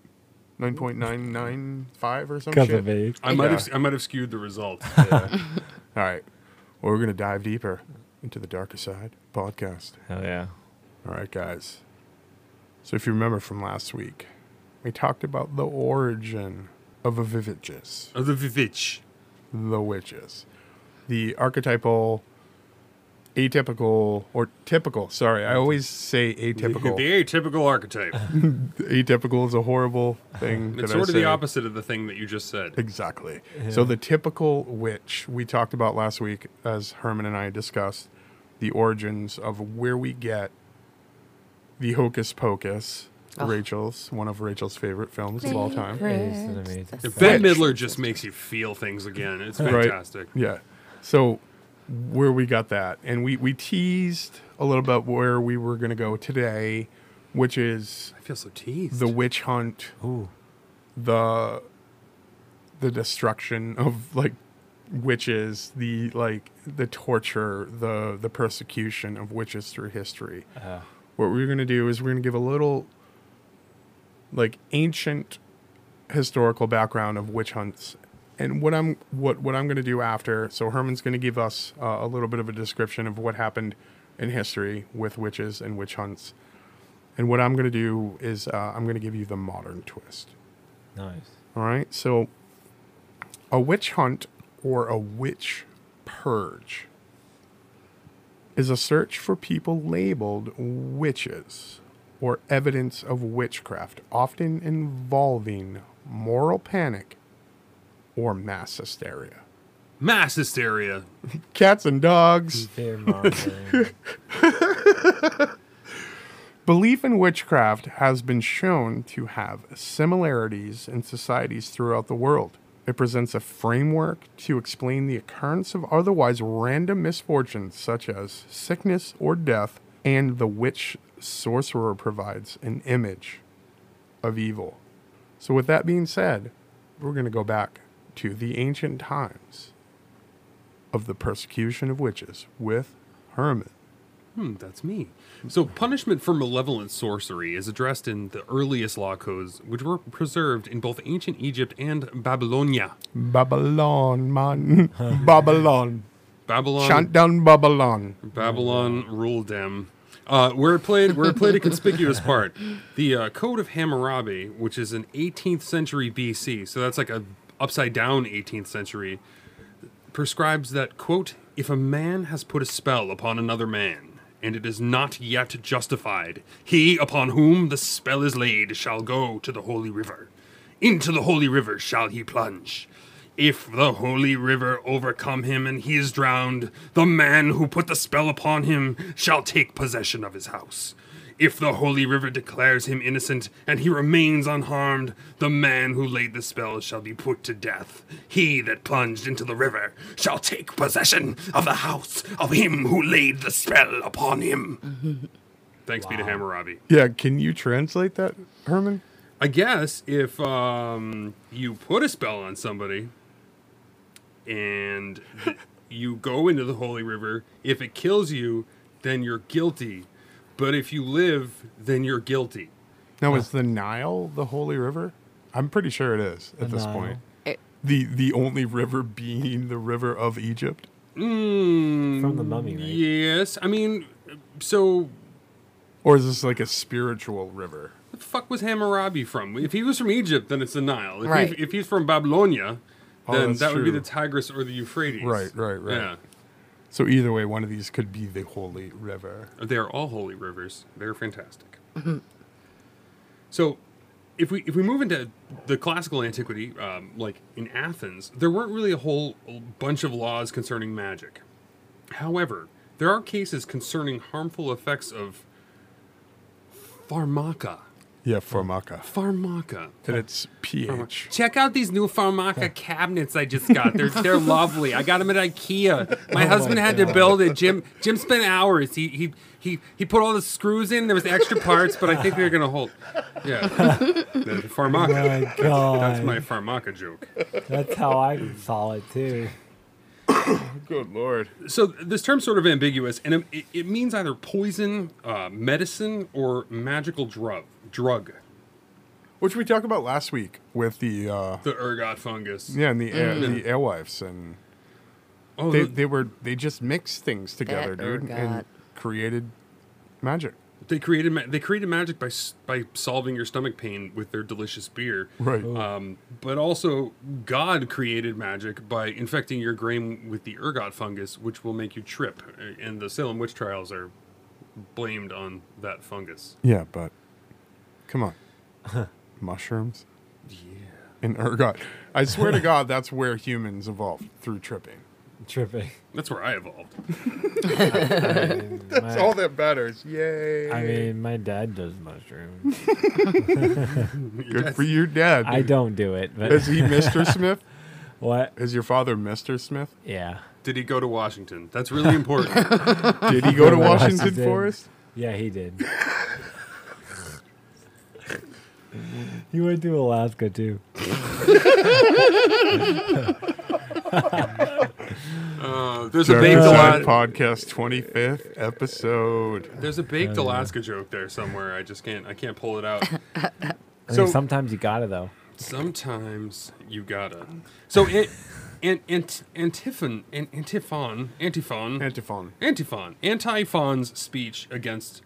9.995 or some Because shit. of age. I might have skewed the results. All right. Well, we're going to dive deeper into the Darker Side podcast. Hell yeah. All right, guys. So if you remember from last week, we talked about the origin of a Vivitches, Of the Vivitch. the witches. The archetypal, atypical, or typical. Sorry, I always say atypical. The atypical archetype. Atypical is a horrible thing. It's that I sort of the say. opposite of the thing that you just said. Exactly. So the typical witch we talked about last week, as Herman and I discussed, the origins of where we get the Hocus Pocus, one of Rachel's favorite films of all time. It is an amazing. Bette Midler just makes you feel things again. It's fantastic. Yeah. So where we got that, and we teased a little bit where we were going to go today, which is I feel so teased. the witch hunt, Ooh. the destruction of like witches, the torture, the persecution of witches through history. What we're going to do is we're going to give a little like ancient historical background of witch hunts, and what I'm going to do after. So Herman's going to give us a little bit of a description of what happened in history with witches and witch hunts, and what I'm going to do is I'm going to give you the modern twist. Nice. All right. So a witch hunt or a witch purge is a search for people labeled witches or evidence of witchcraft, often involving moral panic or mass hysteria. Mass hysteria. Cats and dogs. Fear mongering. Belief in witchcraft has been shown to have similarities in societies throughout the world. It presents a framework to explain the occurrence of otherwise random misfortunes such as sickness or death, and the witch sorcerer provides an image of evil. So with that being said, we're going to go back to the ancient times of the persecution of witches with Herman. That's me. So punishment for malevolent sorcery is addressed in the earliest law codes, which were preserved in both ancient Egypt and Babylonia. Babylon, man. Babylon. Babylon. Chant down Babylon. Babylon ruled them. Where it played a conspicuous part. The Code of Hammurabi, which is an 18th century BC, so that's like a upside down 18th century, prescribes that, quote, if a man has put a spell upon another man, and it is not yet justified, he upon whom the spell is laid shall go to the holy river. Into the holy river shall he plunge. If the holy river overcome him and he is drowned, the man who put the spell upon him shall take possession of his house. If the holy river declares him innocent and he remains unharmed, the man who laid the spell shall be put to death. He that plunged into the river shall take possession of the house of him who laid the spell upon him. Thanks be to Hammurabi. Yeah, can you translate that, Herman? I guess if you put a spell on somebody and you go into the holy river, if it kills you, then you're guilty. But if you live, then you're guilty. Now, is the Nile the holy river? I'm pretty sure it is at this Nile. point. It- The only river being the river of Egypt? From the Mummy, right? Yes. I mean, so Or is this like a spiritual river? the fuck was Hammurabi from? If he was from Egypt, then it's the Nile. If, Right. if he's from Babylonia, Oh, then that's that would be true. the Tigris or the Euphrates. Right. Yeah. So either way, one of these could be the holy river. They are all holy rivers. They're fantastic. So, if we move into the classical antiquity, like in Athens, there weren't really a whole bunch of laws concerning magic. However, there are cases concerning harmful effects of pharmaca. Yeah, pharmaca. Pharmaca. And it's pH. Check out these new pharmaca cabinets I just got. They're lovely. I got them at IKEA. My husband had to build it. Jim spent hours. He put all the screws in. There was extra parts, but I think they're gonna hold. Yeah, the pharmaca. My God. That's my pharmaca joke. That's how I saw it too. Good Lord. So this term's sort of ambiguous, and it means either poison, medicine, or magical drug. Which we talked about last week with the The ergot fungus. yeah, and the alewives, and Oh, they just mixed things together, dude, and ergot. created magic. they created magic by solving your stomach pain with their delicious beer. Right. But also, God created magic by infecting your grain with the ergot fungus, which will make you trip. And the Salem witch trials are blamed on that fungus. Yeah, but come on. Mushrooms? Yeah. And ergot. I swear to God, that's where humans evolved, through tripping. Tripping. That's where I evolved. That's all that matters. Yay. I mean, my dad does mushrooms. Good for you, Dad. I don't do it, but Is he Mr. Smith? what? Is your father Mr. Smith? Yeah. Did he go to Washington? That's really important. Did he go to Washington. Washington Forest? Yeah, he did. He went to Alaska too. There's a Dark baked Side Alaska. Podcast 25th episode. There's a baked Alaska joke there somewhere. I can't pull it out. I So- mean, sometimes you gotta though. Sometimes you gotta. So Antiphon's speech against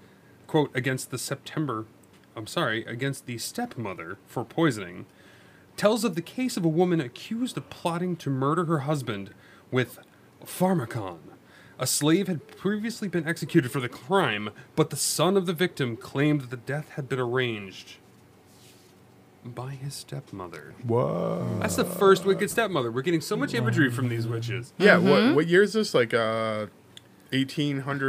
against the stepmother for poisoning, tells of the case of a woman accused of plotting to murder her husband with pharmacon. A slave had previously been executed for the crime, but the son of the victim claimed that the death had been arranged by his stepmother. Whoa. That's the first wicked stepmother. We're getting so much imagery from these witches. Yeah, what year is this? Like 1800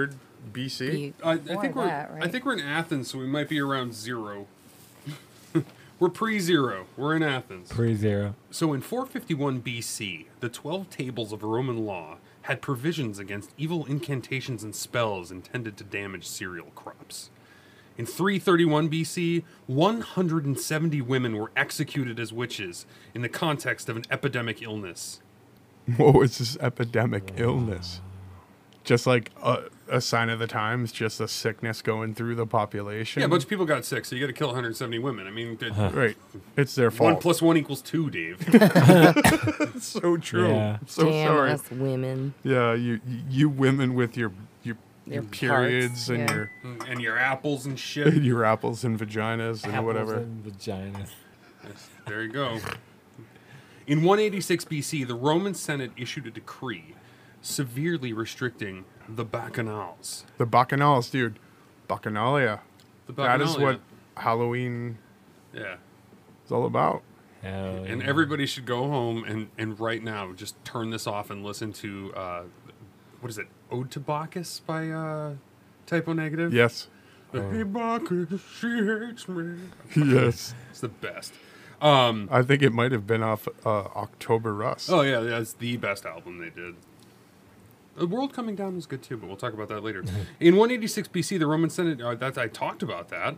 BC. I Before think we're that, right? I think we're in Athens, so we might be around 0. We're pre-0. We're in Athens. Pre-zero. So in 451 BC, the 12 tables of Roman law had provisions against evil incantations and spells intended to damage cereal crops. In 331 BC, 170 women were executed as witches in the context of an epidemic illness. What was this epidemic illness? Just like a sign of the times, just a sickness going through the population. Yeah, a bunch of people got sick, so you got to kill 170 women. I mean, Right. It's their 1 fault. plus 1 equals 2, Dave. It's so true. Yeah. I'm so Damn sorry. us women. Yeah, you women with your periods parts, and yeah. And your apples and shit. your apples and vaginas and Apples whatever. and vaginas. Yes, there you go. In 186 BC, the Roman Senate issued a decree severely restricting the bacchanals. The bacchanals, dude. Bacchanalia. The That is bacchanalia. what Halloween Yeah. is all about. Hell And yeah. everybody should go home and right now just turn this off and listen to, what is it, Ode to Bacchus by Typo Negative? Yes. Hey, Bacchus, she hates me. Yes. It's the best. I think it might have been off October Rust. Oh, yeah, that's the best album they did. The World Coming Down was good too, but we'll talk about that later. In 186 BC, the Roman Senate, I talked about that.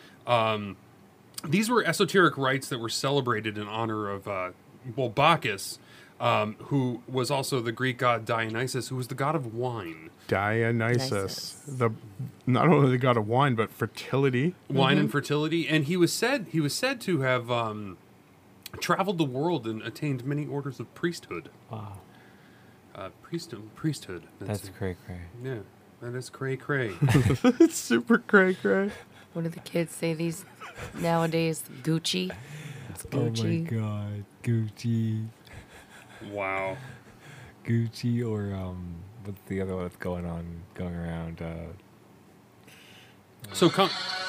These were esoteric rites that were celebrated in honor of, Bacchus, who was also the Greek god Dionysus, who was the god of wine. Dionysus. Not only the god of wine, but fertility. Wine and fertility. And he was said to have traveled the world and attained many orders of priesthood. Wow. Priesthood. That's cray cray. Yeah, that is cray cray. It's super cray cray. What do the kids say these nowadays? Gucci. It's Oh my Gucci. god. Gucci. Wow. Gucci or what's the other one that's going around? So come.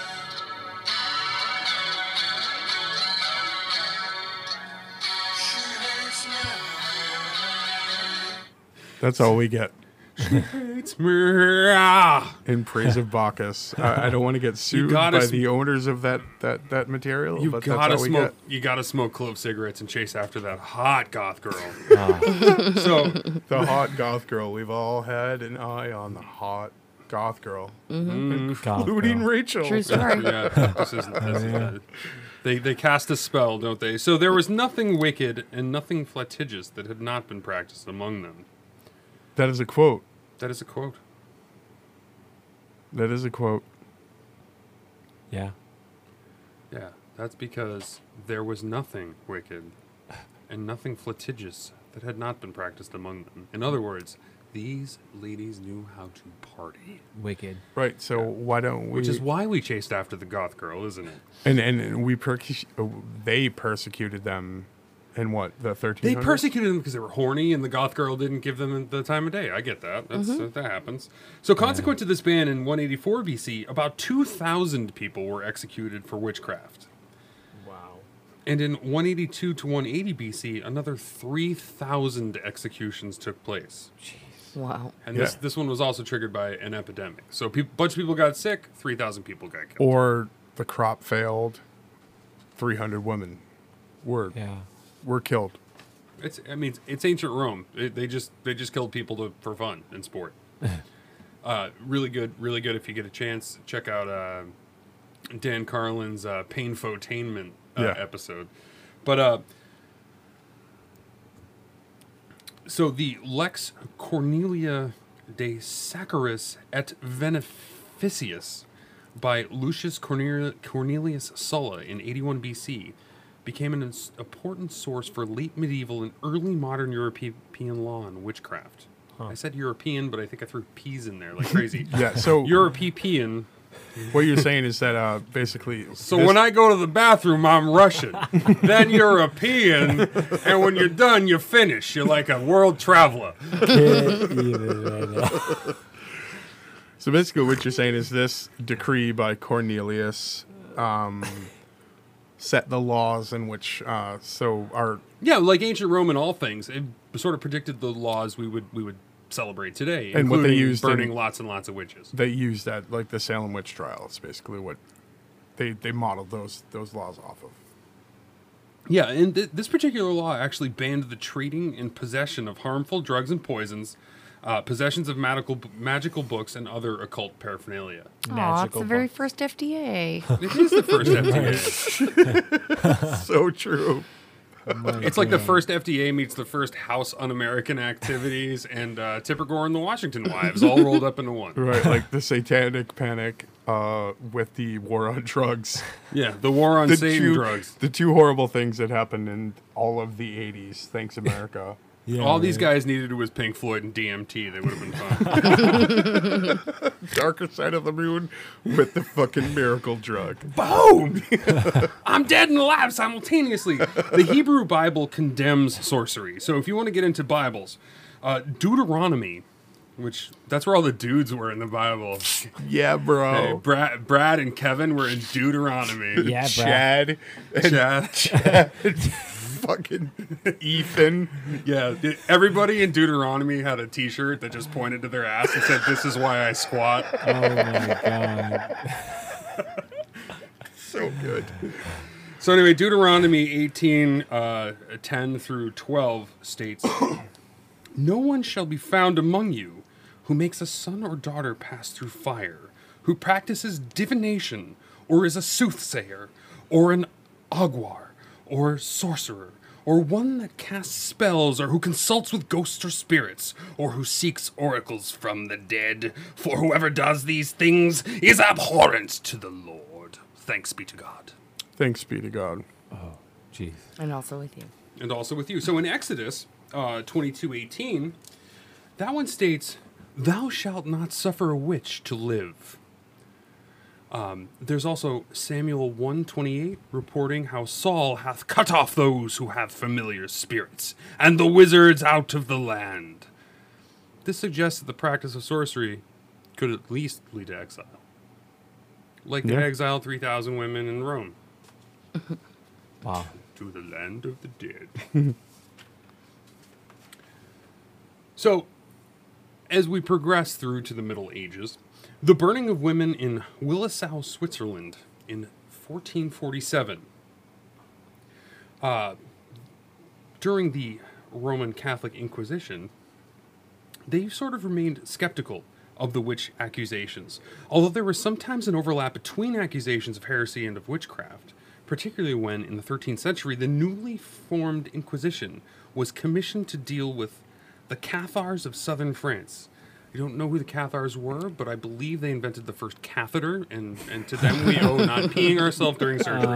That's all we get It's me. Ah. in praise of Bacchus. I don't want to get sued gotta by sm- the owners of that material, You but gotta that's all we smoke. get. You gotta smoke clove cigarettes and chase after that hot goth girl. Ah, So The hot goth girl. We've all had an eye on the hot goth girl, goth including girl. Rachel. True story. yeah, this is they cast a spell, don't they? So there was nothing wicked and nothing flagitious that had not been practiced among them. That is a quote. That is a quote. That is a quote. Yeah. Yeah, that's because there was nothing wicked and nothing flagitious that had not been practiced among them. In other words, these ladies knew how to party. Wicked. Right. So why don't we? Which is why we chased after the goth girl, isn't it? and we they persecuted them in what, the 1300s? They persecuted them because they were horny and the goth girl didn't give them the time of day. I get that. That happens. So consequent to this ban in 184 BC, about 2,000 people were executed for witchcraft. Wow. And in 182 to 180 BC, another 3,000 executions took place. Wow. And Yeah. this one was also triggered by an epidemic. So a bunch of people got sick, 3,000 people got killed. Or the crop failed. 300 women were killed. It's ancient Rome. They just killed people for fun and sport. Really good if you get a chance. Check out Dan Carlin's Painfotainment episode. But so the Lex Cornelia de Saccharis et Beneficius by Lucius Cornelius Sulla in 81 BC became an important source for late medieval and early modern European law on witchcraft. I said European, but I think I threw P's in there like crazy. Yeah. So European. what you're saying is that basically. So when I go to the bathroom, I'm Russian, then European, and when you're done, you finish. You're like a world traveler. Can't eat it right now. So basically, what you're saying is this decree by Cornelius set the laws in which our Yeah, like ancient Rome and all things, it sort of predicted the laws we would celebrate today, And what they including used burning in- lots and lots of witches. They used that, like the Salem witch trial. It's basically what they modeled those laws off of. Yeah, and this particular law actually banned the trading and possession of harmful drugs and poisons, possessions of magical books, and other occult paraphernalia. Aw, it's Magical the very book. first FDA. It is the first FDA. So true. It's like the first FDA meets the first House Un-American Activities and Tipper Gore and the Washington Wives all rolled up into one. Right, like the Satanic Panic with the war on drugs. Yeah, the war on Satan drugs. The two horrible things that happened in all of the 80s. Thanks, America. Yeah, All these right. guys needed was Pink Floyd and DMT. They would have been fine. Darker Side of the Moon with the fucking miracle drug. Boom! I'm dead and alive simultaneously. The Hebrew Bible condemns sorcery. So if you want to get into Bibles, Deuteronomy, which that's where all the dudes were in the Bible. Yeah, bro. Hey, Brad and Kevin were in Deuteronomy. Yeah, Brad. Chad, Chad. fucking Ethan. Yeah, everybody in Deuteronomy had a T-shirt that just pointed to their ass and said, "This is why I squat." Oh my god. So good. So anyway, Deuteronomy 18, 10 through 12 states, "No one shall be found among you who makes a son or daughter pass through fire, who practices divination, or is a soothsayer, or an aguar, or sorcerer, or one that casts spells, or who consults with ghosts or spirits, or who seeks oracles from the dead. For whoever does these things is abhorrent to the Lord. Thanks be to God." Thanks be to God. Jeez. And also with you. And also with you. So in Exodus 22:18, that one states, "Thou shalt not suffer a witch to live." There's also Samuel 1:28 reporting how Saul hath cut off those who have familiar spirits and the wizards out of the land. This suggests that the practice of sorcery could at least lead to exile. Like they Yeah. exiled 3,000 women in Rome. Wow. To the land of the dead. So, as we progress through to the Middle Ages, the burning of women in Willisau, Switzerland in 1447. During the Roman Catholic Inquisition, they sort of remained skeptical of the witch accusations, although there was sometimes an overlap between accusations of heresy and of witchcraft, particularly when, in the 13th century, the newly formed Inquisition was commissioned to deal with the Cathars of southern France. I don't know who the Cathars were, but I believe they invented the first catheter, and to them we owe not peeing ourselves during surgery.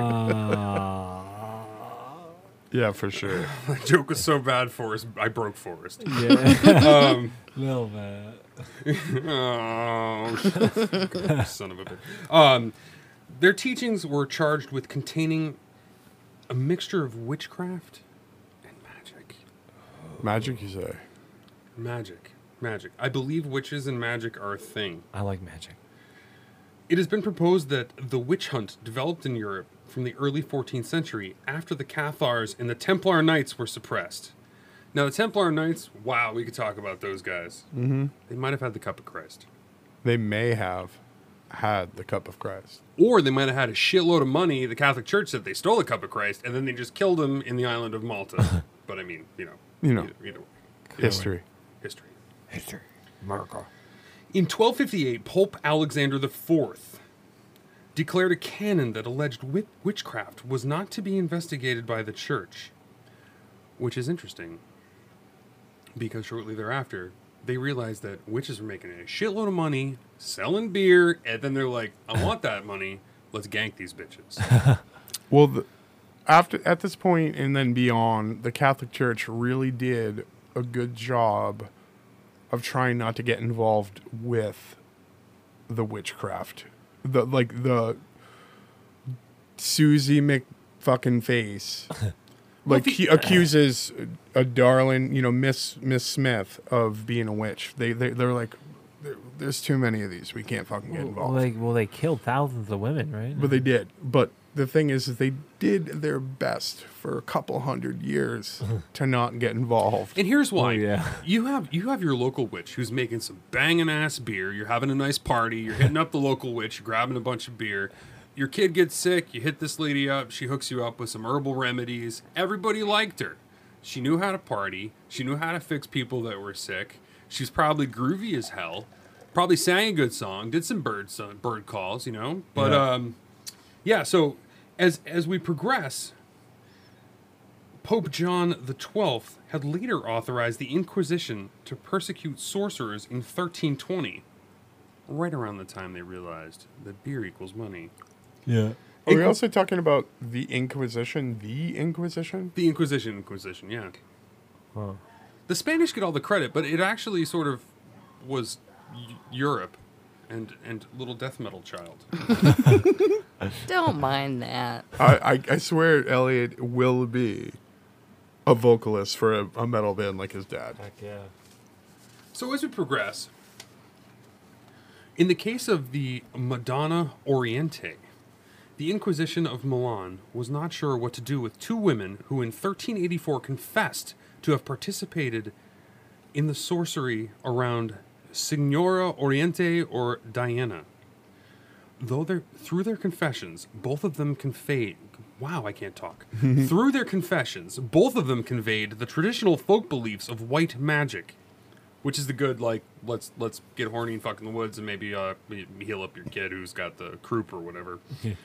Yeah, for sure. The joke was so bad, Forrest, I broke Forrest. Yeah. Little bit. Oh, son of a bitch. Their teachings were charged with containing a mixture of witchcraft and magic. Magic, you say? Magic. I believe witches and magic are a thing. I like magic. It has been proposed that the witch hunt developed in Europe from the early 14th century after the Cathars and the Templar Knights were suppressed. Now, the Templar Knights, wow, we could talk about those guys. Mm-hmm. They might have had the Cup of Christ. They may have had the Cup of Christ. Or they might have had a shitload of money. The Catholic Church said they stole the Cup of Christ, and then they just killed him in the island of Malta. But I mean, either way. History. History. America. In 1258, Pope Alexander IV declared a canon that alleged witchcraft was not to be investigated by the church, which is interesting because shortly thereafter, they realized that witches were making a shitload of money selling beer, and then they're like, I want that money. Let's gank these bitches. Well, at this point and then beyond, the Catholic Church really did a good job of trying not to get involved with the witchcraft. The Susie McFucking face. He accuses a darling, Miss Smith of being a witch. They're like, there's too many of these. We can't fucking get involved. Well, they killed thousands of women, right? But they did. But the thing is they did their best for a couple hundred years to not get involved. And here's why. Oh, yeah. You have your local witch who's making some banging ass beer. You're having a nice party. You're hitting up the local witch. You're grabbing a bunch of beer. Your kid gets sick. You hit this lady up. She hooks you up with some herbal remedies. Everybody liked her. She knew how to party. She knew how to fix people that were sick. She's probably groovy as hell. Probably sang a good song. Did some bird calls, you know. But yeah. So as we progress, Pope John XII had later authorized the Inquisition to persecute sorcerers in 1320, right around the time they realized that beer equals money. Yeah. Are we also talking about the Inquisition? The Inquisition? The Inquisition, yeah. Huh. The Spanish get all the credit, but it actually sort of was Europe and little death metal child. Don't mind that. I swear Elliot will be a vocalist for a metal band like his dad. Heck yeah. So as we progress, in the case of the Madonna Oriente, the Inquisition of Milan was not sure what to do with two women who in 1384 confessed to have participated in the sorcery around Signora Oriente or Diana. Through their confessions, both of them conveyed... Wow, I can't talk. Through their confessions, both of them conveyed the traditional folk beliefs of white magic, which is the good, like, let's get horny and fuck in the woods and maybe heal up your kid who's got the croup or whatever.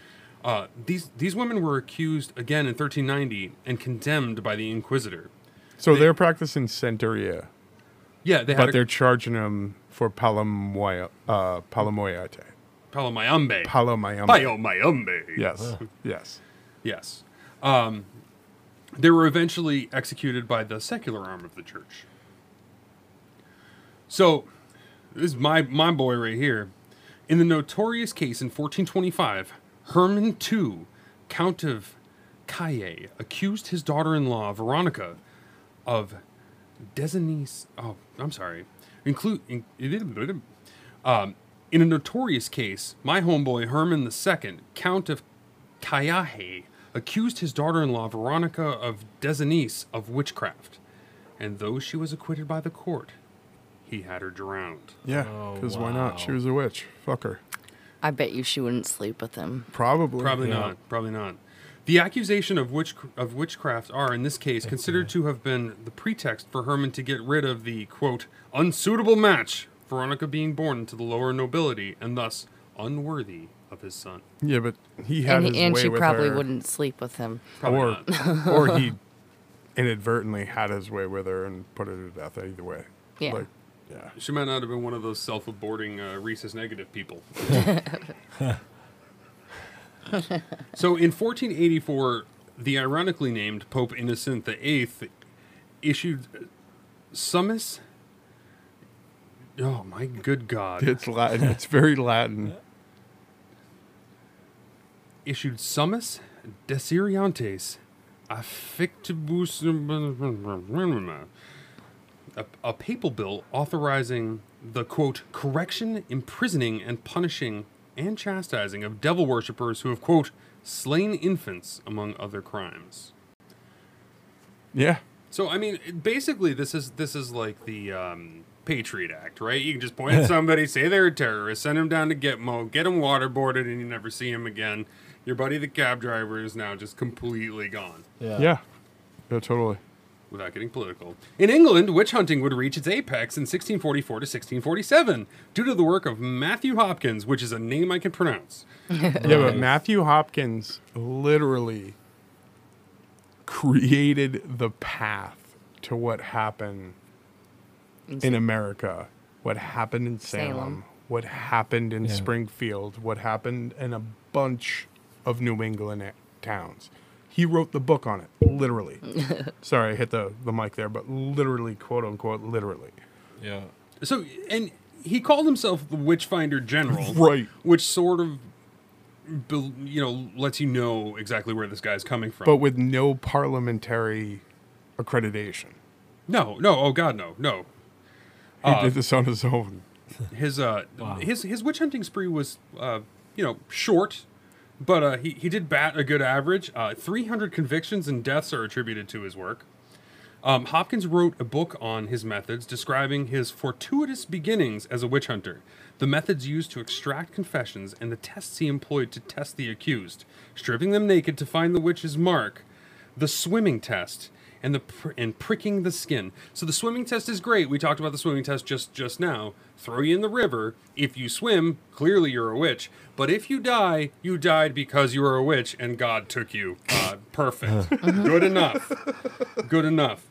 These women were accused again in 1390 and condemned by the Inquisitor. So they're practicing Santeria, Yeah, but they're charging them for Palomoyate. Palomayambe. Palomayambe. Palomayambe. Yes. Yes. Yes. They were eventually executed by the secular arm of the church. So, this is my boy right here. In the notorious case in 1425, Herman II, Count of Caille, accused his daughter-in-law, Veronica, of Desenice... Oh, I'm sorry. In a notorious case, my homeboy Herman II, Count of Caille, accused his daughter-in-law Veronica of Desenice of witchcraft, and though she was acquitted by the court, he had her drowned. Yeah, because why not? She was a witch. Fuck her. I bet you she wouldn't sleep with him. Probably. Probably not. The accusation of witchcraft are, in this case, considered to have been the pretext for Herman to get rid of the, quote, unsuitable match, Veronica being born into the lower nobility, and thus unworthy of his son. Yeah, but he had his and way she with probably her. wouldn't sleep with him. Probably not. Or he inadvertently had his way with her and put her to death either way. Yeah. Like, yeah. She might not have been one of those self-aborting rhesus negative people. So in 1484, the ironically named Pope Innocent VIII issued summus. Oh my good God! It's Latin. It's very Latin. Issued summus deseriantes affectibus, a papal bill authorizing the, quote, correction, imprisoning, and punishing and chastising of devil worshippers who have, quote, slain infants, among other crimes. Yeah. So, I mean, basically, this is like the Patriot Act, right? You can just point at somebody, say they're a terrorist, send them down to Gitmo, get them waterboarded, and you never see him again. Your buddy, the cab driver, is now just completely gone. Yeah. Yeah, totally. Without getting political. In England, witch hunting would reach its apex in 1644 to 1647 due to the work of Matthew Hopkins, which is a name I can pronounce. Yeah, but Matthew Hopkins literally created the path to what happened in America, what happened in Salem, what happened in Springfield, what happened in a bunch of New England towns. He wrote the book on it, literally. Sorry, I hit the mic there, but literally, quote unquote, literally. Yeah. So, and he called himself the Witchfinder General, Right. Which sort of, lets you know exactly where this guy's coming from. But with no parliamentary accreditation. No, oh God, no. He did this on his own. his witch hunting spree was short, but he did bat a good average. 300 convictions and deaths are attributed to his work. Hopkins wrote a book on his methods, describing his fortuitous beginnings as a witch hunter, the methods used to extract confessions, and the tests he employed to test the accused, stripping them naked to find the witch's mark, the swimming test, and and pricking the skin. So the swimming test is great. We talked about the swimming test just now. Throw you in the river. If you swim, clearly you're a witch. But if you die, you died because you were a witch and God took you. Perfect. Good enough. Good enough.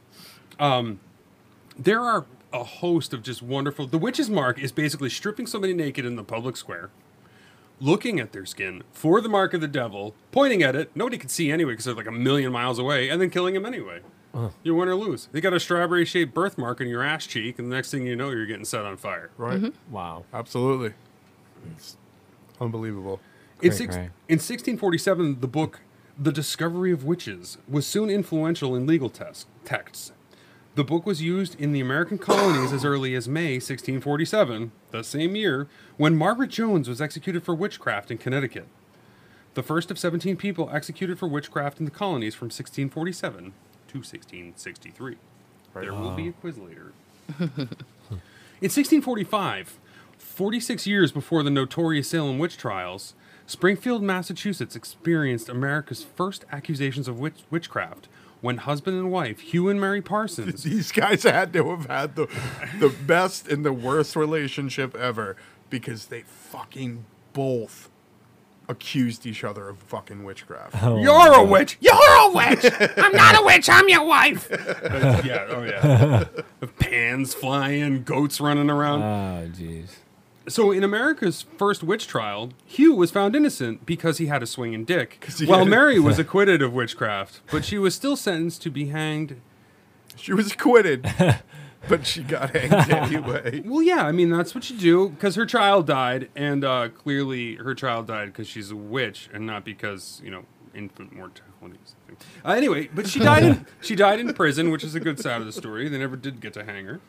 There are a host of just wonderful... The witch's mark is basically stripping somebody naked in the public square, looking at their skin for the mark of the devil, pointing at it. Nobody could see anyway because they're like a million miles away, and then killing him anyway. You win or lose. They got a strawberry-shaped birthmark in your ass cheek, and the next thing you know, you're getting set on fire. Right. Wow. Absolutely. It's unbelievable. In Cray. 1647, the book The Discovery of Witches was soon influential in legal texts. The book was used in the American colonies as early as May 1647, the same year, when Margaret Jones was executed for witchcraft in Connecticut. The first of 17 people executed for witchcraft in the colonies from 1647 to 1663. Right. There will be a quiz later. In 1645, 46 years before the notorious Salem witch trials, Springfield, Massachusetts experienced America's first accusations of witchcraft when husband and wife, Hugh and Mary Parsons... These guys had to have had the best and the worst relationship ever because they fucking both accused each other of fucking witchcraft. You're a witch! You're a witch! I'm not a witch, I'm your wife! Yeah. Pans flying, goats running around. Oh, jeez. So in America's first witch trial, Hugh was found innocent because he had a swinging dick, he while had- Mary was acquitted of witchcraft, but she was still sentenced to be hanged. She was acquitted, but she got hanged anyway. Well, yeah, I mean, that's what you do, because her child died, and clearly her child died because she's a witch, and not because, infant mortality. Anyway, but she died in prison, which is a good side of the story. They never did get to hang her.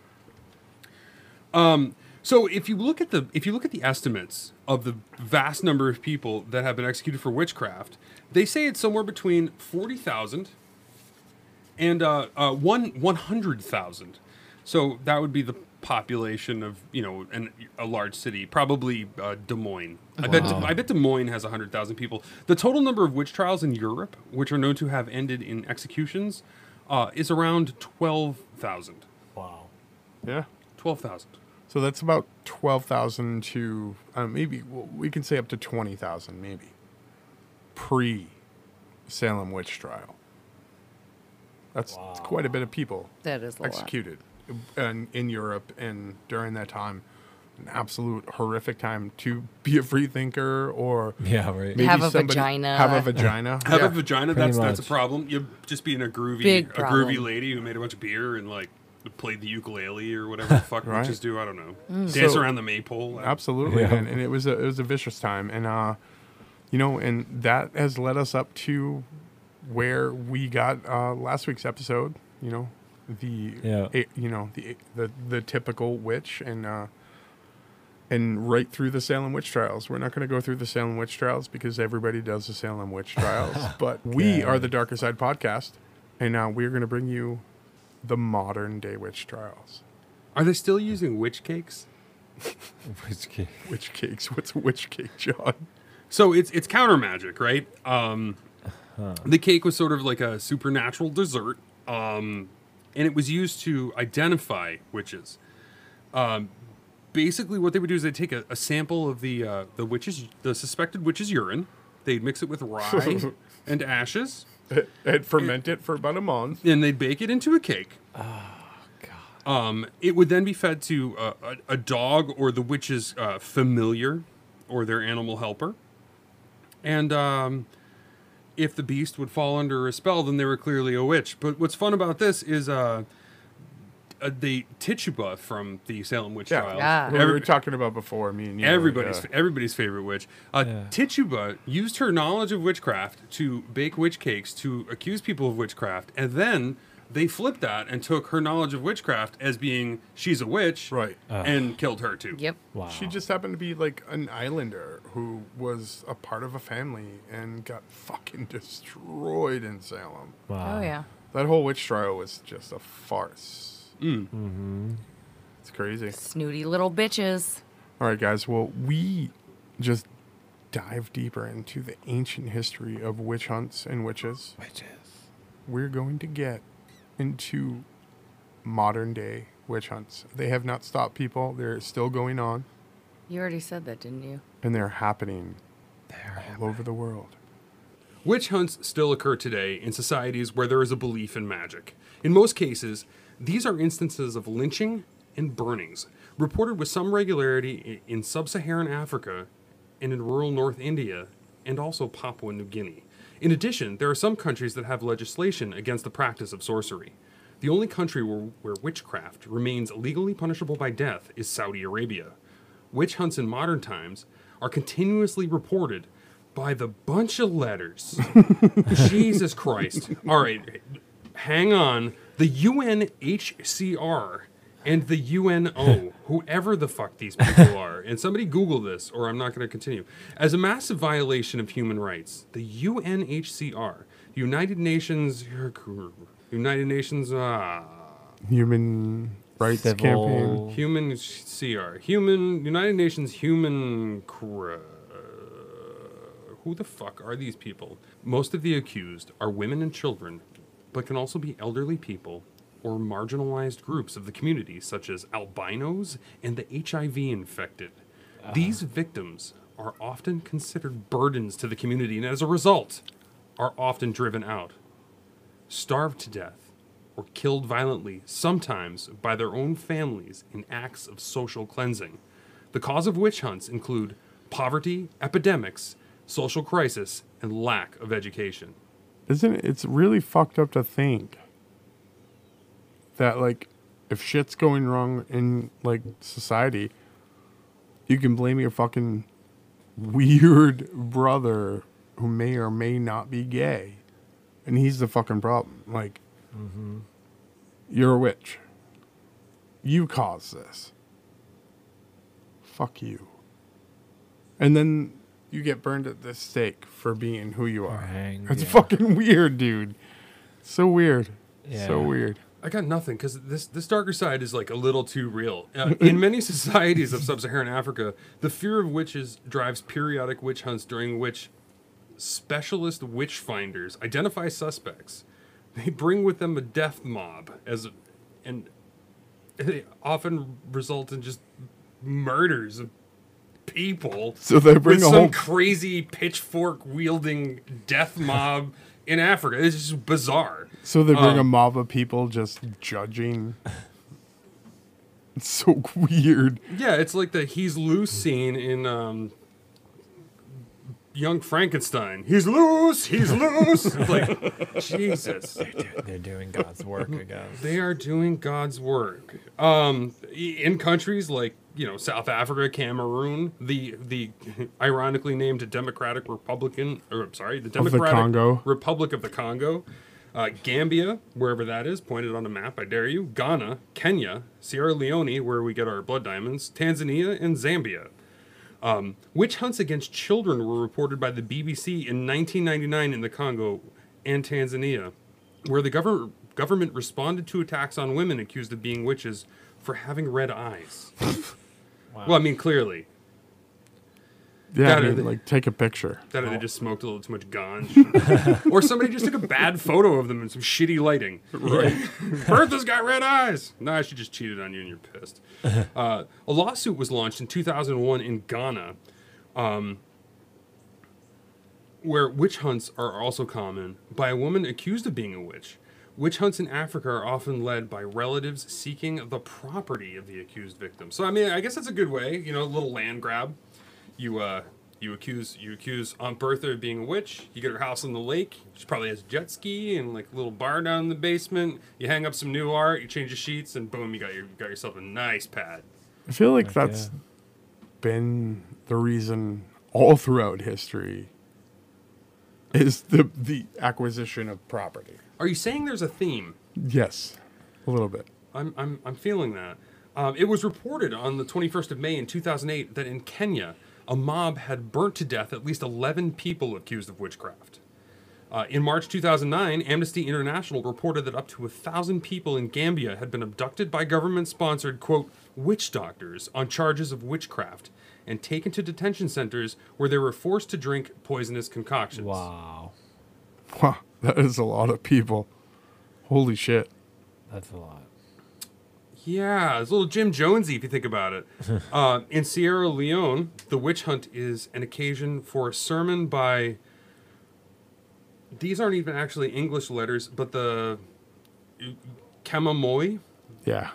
So if you look at the estimates of the vast number of people that have been executed for witchcraft, they say it's somewhere between 40,000 and 100,000. So that would be the population of a large city, probably Des Moines. I bet Des Moines has 100,000 people. The total number of witch trials in Europe, which are known to have ended in executions, is around 12,000. Wow. Yeah. 12,000. So that's about 12,000 to maybe we can say up to 20,000 maybe pre-Salem witch trial. That's quite a bit of people That is a lot. executed in Europe, and during that time, an absolute horrific time to be a free thinker or Yeah, right. maybe Have a somebody- vagina. Have a vagina. Have Yeah. a vagina, Pretty that's a much. problem. You're just being a Big groovy problem. lady who made a bunch of beer and played the ukulele or whatever the fuck Right. witches do. I don't know. Dance So- around the maypole. Absolutely, Yeah. and it was a vicious time, and and that has led us up to where we got last week's episode. The typical witch, and right through the Salem witch trials. We're not going to go through the Salem witch trials because everybody does the Salem witch trials, but we are the Darker Side Podcast, and we're going to bring you the modern day witch trials. Are they still using witch cakes? Which key? Witch cakes? What's a witch cake, John? So it's counter magic, right? The cake was sort of like a supernatural dessert, and it was used to identify witches. Basically, what they would do is they'd take a sample of the suspected witch's urine. They'd mix it with rye and ashes, And ferment it for about a month. and they'd bake it into a cake. It would then be fed to a dog or the witch's familiar or their animal helper. And if the beast would fall under a spell, then they were clearly a witch. But what's fun about this is the Tituba from the Salem witch trials. Yeah. Who we were talking about before, me and you. Everybody's favorite witch. Tituba used her knowledge of witchcraft to bake witch cakes to accuse people of witchcraft, and then They flipped that and took her knowledge of witchcraft as being she's a witch, Right. and killed her too. Yep. Wow. She just happened to be like an islander who was a part of a family and got fucking destroyed in Salem. Wow. Oh yeah. That whole witch trial was just a farce. Mm-hmm. It's crazy. Snooty little bitches. All right, guys. Well, we just dive deeper into the ancient history of witch hunts and witches. Witches. We're going to get into modern day witch hunts. They have not stopped, people. They're still going on, You already said that, didn't you? and they're happening all over the world. Witch hunts still occur today in societies where there is a belief in magic. In most cases, these are instances of lynching and burnings, reported with some regularity in sub-Saharan Africa and in rural North India, and also Papua New Guinea. In addition, there are some countries that have legislation against the practice of sorcery. The only country where witchcraft remains legally punishable by death is Saudi Arabia. Witch hunts in modern times are continuously reported by the bunch of letters. Jesus Christ. All right, hang on. The UNHCR and the UNO, whoever the fuck these people are, and somebody Google this, or I'm not going to continue. As a massive violation of human rights, the UNHCR, United Nations, Human rights Civil- campaign. Human CR, United Nations Human. Who the fuck are these people? Most of the accused are women and children, but can also be elderly people or marginalized groups of the community, such as albinos and the HIV infected. These victims are often considered burdens to the community, and as a result, are often driven out, starved to death, or killed violently, sometimes by their own families in acts of social cleansing. The cause of witch hunts include poverty, epidemics, social crisis, and lack of education. Isn't it? It's really fucked up to think that, like, if shit's going wrong in, like, society, you can blame your fucking weird brother who may or may not be gay. And he's the fucking problem. Like, you're a witch. You caused this. Fuck you. And then you get burned at the stake for being who you are. hanged, That's yeah. fucking weird, dude. So weird. Yeah. So weird. I got nothing because this darker side is like a little too real. In many societies of sub-Saharan Africa, the fear of witches drives periodic witch hunts during which specialist witch finders identify suspects. They bring with them a death mob and they often result in just murders of people. So they bring with a some whole crazy pitchfork wielding death mob in Africa. It's just bizarre. So they bring a mob of people just judging. It's so weird. Yeah, it's like the he's loose scene in Young Frankenstein. He's loose. He's loose. Like Jesus, They're doing God's work, I guess. they are doing God's work. In countries like South Africa, Cameroon, the ironically named Democratic Republican, or I'm sorry, the Democratic Congo. Republic of the Congo, Gambia, wherever that is, pointed on a map. I dare you. Ghana, Kenya, Sierra Leone, where we get our blood diamonds, Tanzania, and Zambia. Witch hunts against children were reported by the BBC in 1999 in the Congo and Tanzania, where the government responded to attacks on women accused of being witches for having red eyes. Wow. Well, I mean, clearly. Yeah, That I or mean, like, take a picture. That or they just smoked a little too much ganj. Or somebody just took a bad photo of them in some shitty lighting. Right. Bertha's got red eyes. Nah, she just cheated on you and you're pissed. A lawsuit was launched in 2001 in Ghana, where witch hunts are also common, by a woman accused of being a witch. Witch hunts in Africa are often led by relatives seeking the property of the accused victim. So, I mean, I guess that's a good way, a little land grab. You accuse Aunt Bertha of being a witch. You get her house on the lake. She probably has a jet ski and like a little bar down in the basement. You hang up some new art. You change the sheets, and boom, you got yourself a nice pad. I feel like that's been the reason all throughout history is the acquisition of property. Are you saying there's a theme? Yes, a little bit. I'm feeling that. It was reported on the 21st of May in 2008 that in Kenya, a mob had burnt to death at least 11 people accused of witchcraft. In March 2009, Amnesty International reported that up to 1,000 people in Gambia had been abducted by government-sponsored, quote, witch doctors on charges of witchcraft and taken to detention centers where they were forced to drink poisonous concoctions. Wow. Wow, that is a lot of people. Holy shit. That's a lot. Yeah, it's a little Jim Jonesy if you think about it. In Sierra Leone, the witch hunt is an occasion for a sermon by... These aren't even actually English letters, but the Kamamoi, Yeah.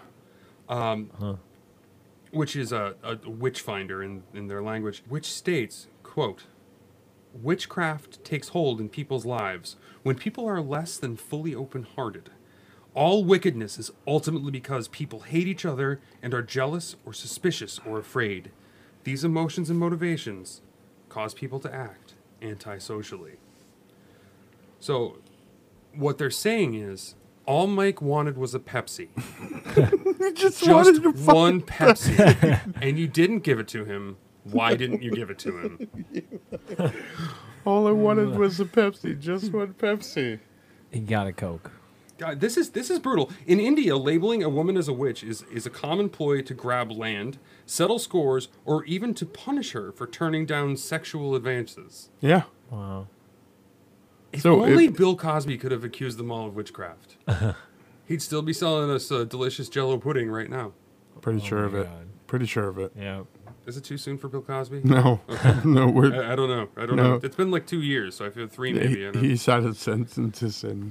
which is a witch finder in their language, which states, quote, witchcraft takes hold in people's lives when people are less than fully open-hearted. All wickedness is ultimately because people hate each other and are jealous or suspicious or afraid. These emotions and motivations cause people to act antisocially. So, what they're saying is, all Mike wanted was a Pepsi. Just Just one Pepsi. And you didn't give it to him. Why didn't you give it to him? All I wanted was a Pepsi. Just one Pepsi. He got a Coke. God, this is brutal. In India, labeling a woman as a witch is a common ploy to grab land, settle scores, or even to punish her for turning down sexual advances. Yeah. Wow. If So only Bill Cosby could have accused them all of witchcraft. He'd still be selling us delicious Jell-O pudding right now. Pretty sure of my it. God. Pretty sure of it. Yeah. Is it too soon for Bill Cosby? No. No, we're... I don't know. I don't No. know. It's been like 2 years, so I feel 3 maybe. I don't know. He cited sentences in...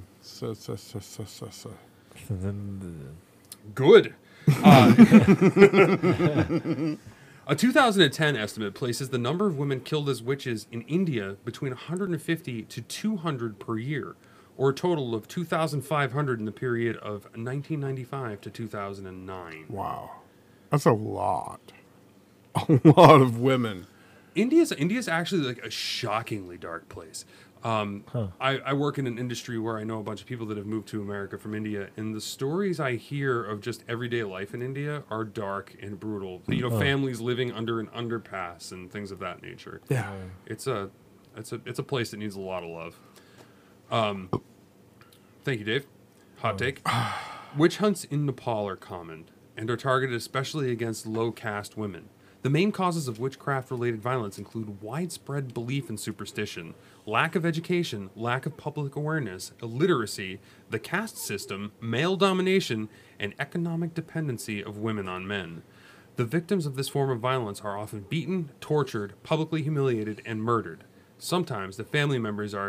Good. A 2010 estimate places the number of women killed as witches in India between 150 to 200 per year, or a total of 2,500 in the period of 1995 to 2009. Wow. That's a lot. A lot of women. India's actually like a shockingly dark place. I work in an industry where I know a bunch of people that have moved to America from India, and the stories I hear of just everyday life in India are dark and brutal. You know, families living under an underpass and things of that nature. Yeah. It's a place that needs a lot of love. Thank you, Dave. Hot take. Witch hunts in Nepal are common and are targeted especially against low caste women. The main causes of witchcraft-related violence include widespread belief in superstition, lack of education, lack of public awareness, illiteracy, the caste system, male domination, and economic dependency of women on men. The victims of this form of violence are often beaten, tortured, publicly humiliated, and murdered. Sometimes the family members of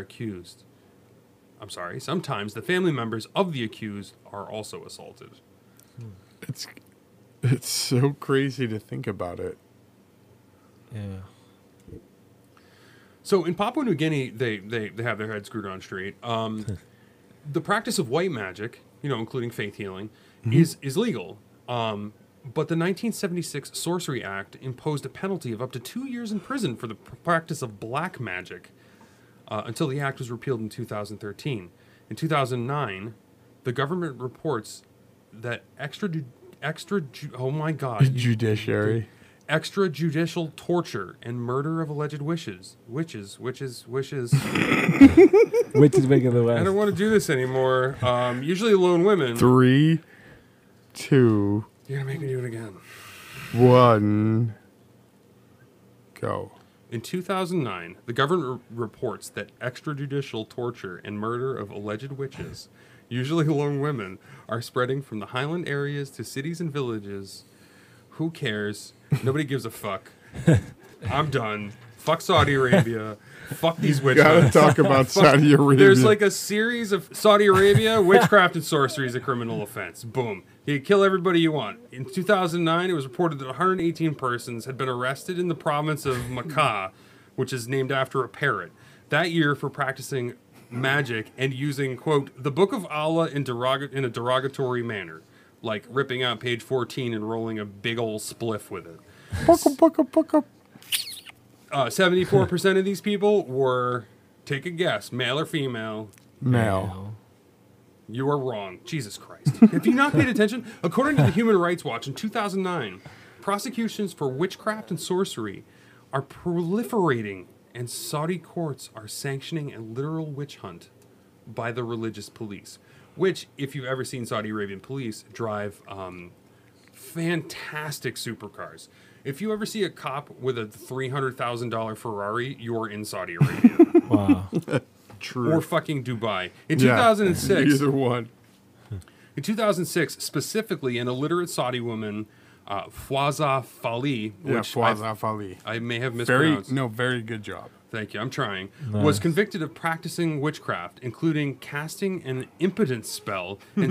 the accused are also assaulted. It's so crazy to think about it. Yeah. So in Papua New Guinea, they have their heads screwed on straight. The practice of white magic, you know, including faith healing, is legal. But the 1976 Sorcery Act imposed a penalty of up to 2 years in prison for the practice of black magic until the act was repealed in 2013. In 2009, the government reports that Judiciary. extrajudicial torture and murder of alleged witches. Which is bigger than I don't West? want to do this anymore. Usually lone women. 3, 2, You're going to make me do it again. 1, go. In 2009, the government reports that extrajudicial torture and murder of alleged witches, usually lone women, are spreading from the highland areas to cities and villages. Who cares? Nobody gives a fuck. I'm done. Fuck Saudi Arabia. Fuck these witch Gotta hunts. talk about Saudi Arabia. There's like a series of Saudi Arabia, witchcraft and sorcery is a criminal offense. Boom. You kill everybody you want. In 2009, it was reported that 118 persons had been arrested in the province of Makkah, which is named after a parrot, that year for practicing magic and using, quote, the Book of Allah in a derogatory manner, like ripping out page 14 and rolling a big old spliff with it. Pucka, pucka, pucka. 74% of these people were Take a guess, male or female. Male. You are wrong. Jesus Christ. Have you not paid attention? According to the Human Rights Watch in 2009, prosecutions for witchcraft and sorcery are proliferating, and Saudi courts are sanctioning a literal witch hunt by the religious police, which, if you've ever seen Saudi Arabian police, drive fantastic supercars. If you ever see a cop with a $300,000 Ferrari, you're in Saudi Arabia. Wow. True. Or fucking Dubai. In Yeah, 2006, Either one. in 2006, specifically, an illiterate Saudi woman, Fawza Fali, Yeah, which Fawza Fali. I may have Very, mispronounced. very good job. Thank you. I'm trying. Nice. Was convicted of practicing witchcraft, including casting an impotence spell and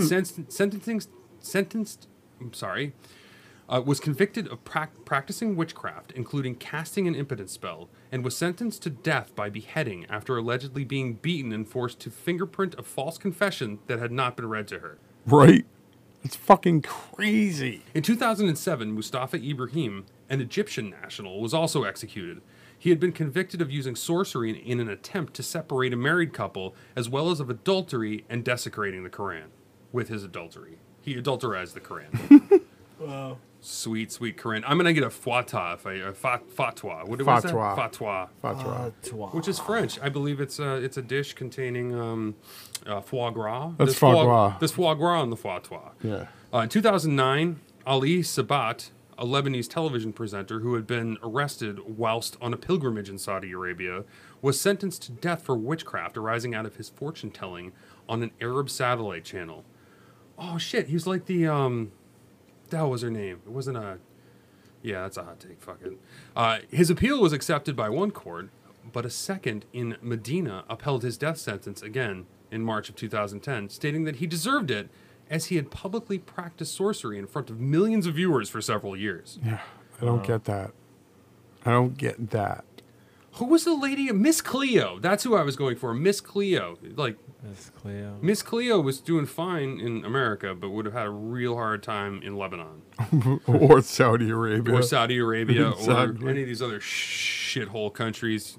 sentenced. I'm sorry. Was convicted of practicing witchcraft, including casting an impotence spell, and was sentenced to death by beheading after allegedly being beaten and forced to fingerprint a false confession that had not been read to her. Right. It's fucking crazy. In 2007, Mustafa Ibrahim, an Egyptian national, was also executed. He had been convicted of using sorcery in an attempt to separate a married couple, as well as of adultery and desecrating the Quran with his adultery. He adulterized the Quran. Wow. Sweet, sweet Quran. I'm gonna get a fatwa. Fatwa. What was that? Fatwa. Fatwa. Fatwa. Which is French. I believe it's a dish containing foie gras. That's foie gras. There's foie gras in the fatwa. Yeah. In 2009, Ali Sabat, a Lebanese television presenter who had been arrested whilst on a pilgrimage in Saudi Arabia, was sentenced to death for witchcraft arising out of his fortune telling on an Arab satellite channel. Oh shit, he was like the that was her name. It wasn't a. Yeah, that's a hot take. Fuck it. His appeal was accepted by one court, but a second in Medina upheld his death sentence again in March of 2010, stating that he deserved it as he had publicly practiced sorcery in front of millions of viewers for several years. Yeah. I don't get that. I don't get that. Who was the lady? Miss Cleo. That's who I was going for. Miss Cleo. Like, Miss Cleo. Miss Cleo was doing fine in America, but would have had a real hard time in Lebanon. Or Saudi Arabia. Or Saudi Arabia, Exactly. or any of these other shithole countries.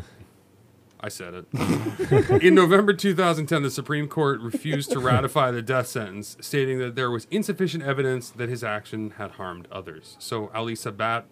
I said it. In November 2010, the Supreme Court refused to ratify the death sentence, stating that there was insufficient evidence that his action had harmed others. So Ali Sabat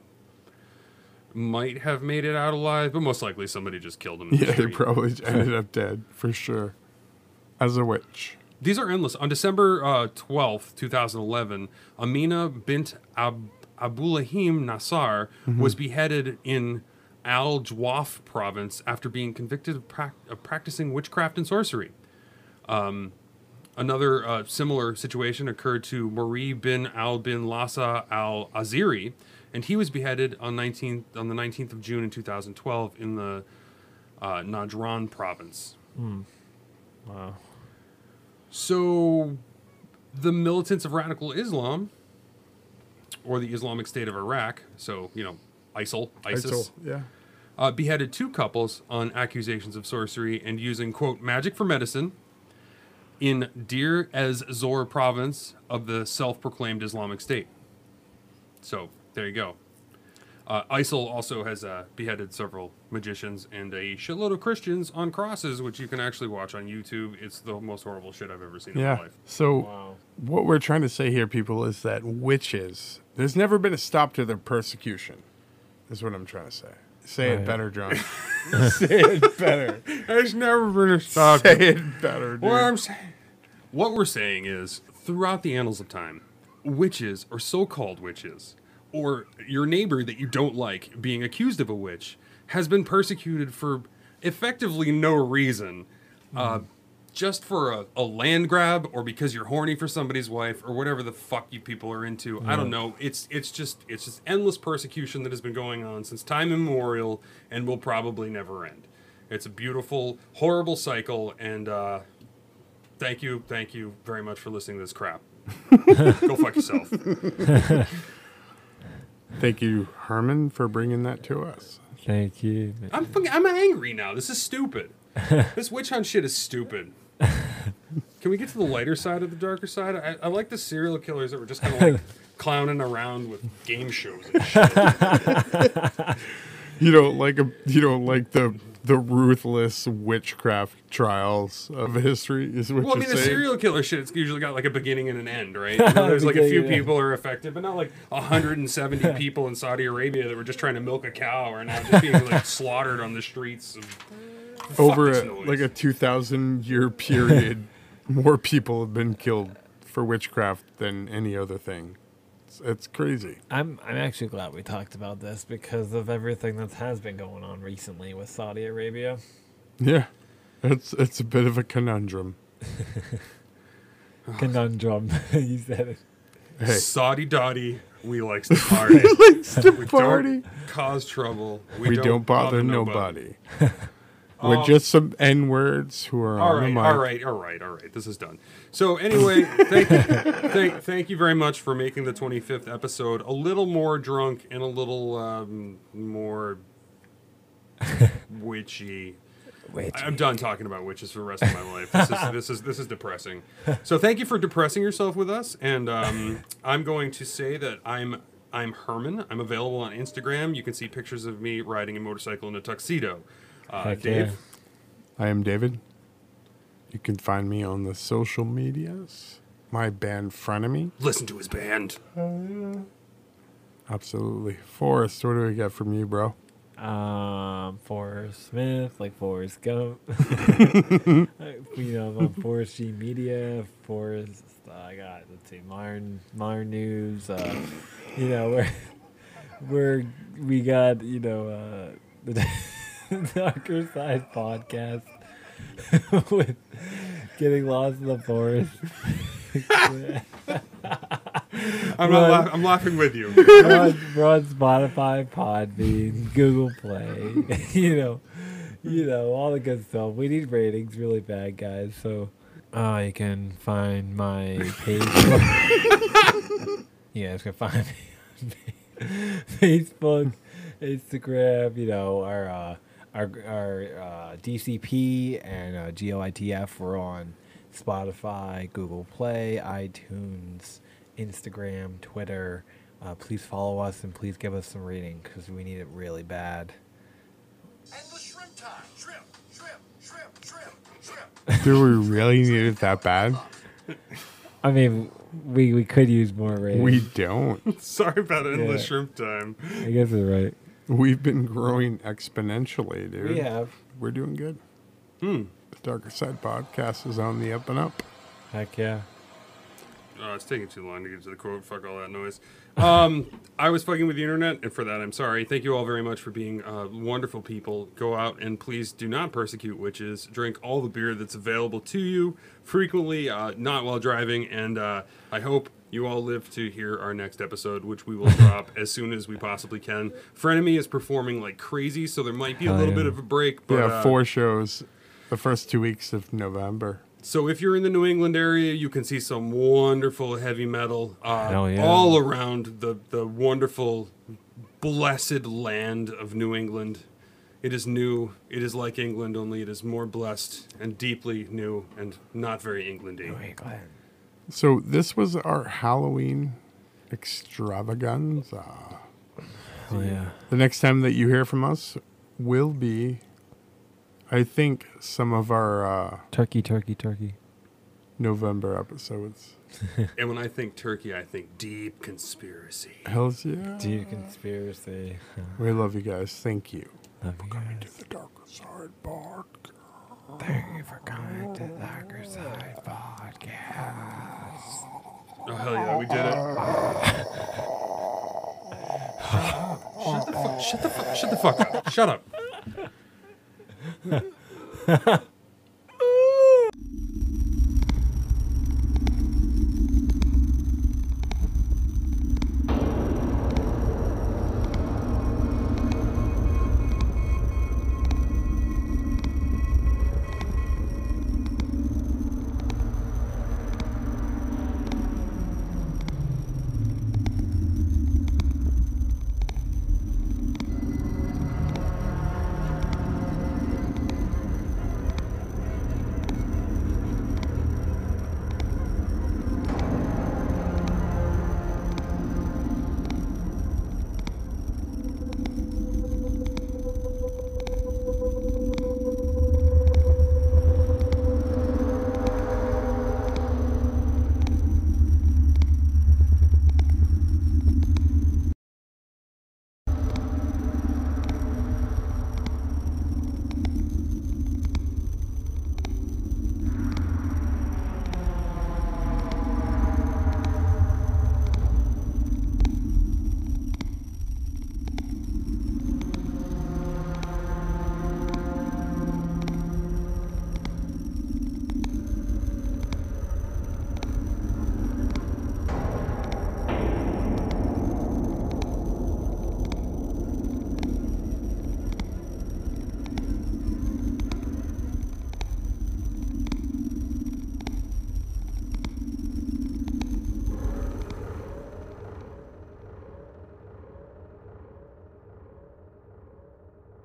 might have made it out alive, but most likely somebody just killed him in the Yeah, he street. probably ended up dead, for sure. As a witch. These are endless. On December 12th, 2011, Amina bint Abulahim Nassar was beheaded in Al Jawaf province after being convicted of practicing witchcraft and sorcery. Another similar situation occurred to Mari bin Lassa Al Aziri, and he was beheaded on the 19th of June in 2012 in the Najran province. Wow. So, the militants of radical Islam, or the Islamic State of Iraq, so, you know, ISIS, Yeah. beheaded two couples on accusations of sorcery and using, quote, magic for medicine in Deir ez-Zor province of the self-proclaimed Islamic State. So, there you go. ISIL also has beheaded several magicians and a shitload of Christians on crosses, which you can actually watch on YouTube. It's the most horrible shit I've ever seen in my Yeah. life. So, Wow. what we're trying to say here, people, is that witches, there's never been a stop to their persecution, is what I'm trying to say. Say it Right. better, John. Say it better. There's never been a stop. Say it better, dude. What we're saying is, throughout the annals of time, witches, or so-called witches, or your neighbor that you don't like being accused of a witch, has been persecuted for effectively no reason. Just for a land grab, or because you're horny for somebody's wife, or whatever the fuck you people are into. I don't know. It's just endless persecution that has been going on since time immemorial and will probably never end. It's a beautiful, horrible cycle, and thank you very much for listening to this crap. Go fuck yourself. Thank you, Herman, for bringing that to us. Thank you. I'm angry now. This is stupid. This witch hunt shit is stupid. Can we get to the lighter side of the darker side? I like the serial killers that were just kind of like clowning around with game shows and shit. You don't like the The ruthless witchcraft trials of history is what Well, I you're mean, the saying. serial killer shit, it's usually got like a beginning and an end, right? You know, there's like a few Yeah. people are affected, but not like 170 people in Saudi Arabia that were just trying to milk a cow are now just being like slaughtered on the streets. Over this a, noise. like a 2,000-year period, more people have been killed for witchcraft than any other thing. It's crazy. I'm actually glad we talked about this because of everything that has been going on recently with Saudi Arabia. Yeah, it's a bit of a conundrum. Conundrum. You said it. Hey, Saudi Dottie, we likes to party. the We party. don't cause trouble. We don't bother nobody. We're Um, just some N-words who are All on the right, mic. all right. This is done. So anyway, thank you very much for making the 25th episode a little more drunk and a little more witchy. I'm done talking about witches for the rest of my life. This is depressing. So thank you for depressing yourself with us. And I'm going to say that I'm Herman. I'm available on Instagram. You can see pictures of me riding a motorcycle in a tuxedo. Heck Dave. yeah. I am David. You can find me on the social medias. My band Frenemy. Listen to his band. Absolutely. Forrest, what do we got from you, bro? Forrest Smith, like Forrest Gump. You know, I'm on Forrest G Media, Forrest. I got Modern News. You know, we got the Darker Side podcast with Getting Lost in the Forest. I'm laughing with you. We're on Spotify, Podbean, Google Play, you know, all the good stuff. We need ratings really bad, guys. So, you can find my page. You guys can find me on Facebook, Instagram. You know, our DCP and GOITF. We're on Spotify, Google Play, iTunes, Instagram, Twitter. Please follow us and please give us some rating because we need it really bad. Endless shrimp time. Shrimp. Do we really need it that bad? I mean, we could use more rating. We don't. Sorry about endless Yeah. shrimp time. I guess it's right. We've been growing exponentially, dude. We have. We're doing good. The Darker Side podcast is on the up and up. Heck yeah. It's taking too long to get to the quote. Fuck all that noise. I was fucking with the internet, and for that, I'm sorry. Thank you all very much for being wonderful people. Go out and please do not persecute witches. Drink all the beer that's available to you frequently, not while driving. And I hope you all live to hear our next episode, which we will drop as soon as we possibly can. Frenemy is performing like crazy, so there might be a Hell little yeah. bit of a break. But, Yeah, 4 shows the first 2 weeks of November. So if you're in the New England area, you can see some wonderful heavy metal Hell yeah. all around the wonderful, blessed land of New England. It is new. It is like England, only it is more blessed and deeply new and not very Englandy. So this was our Halloween extravaganza. Oh, yeah. The next time that you hear from us will be, I think, some of our Turkey. November episodes. And when I think turkey, I think deep conspiracy. Hells yeah. Deep conspiracy. We love you guys. Thank you. Love you guys. The Darker Side podcast. Thank you for coming to the Darker Side podcast. Oh, hell yeah, we did it. Shut the fuck up. Shut up.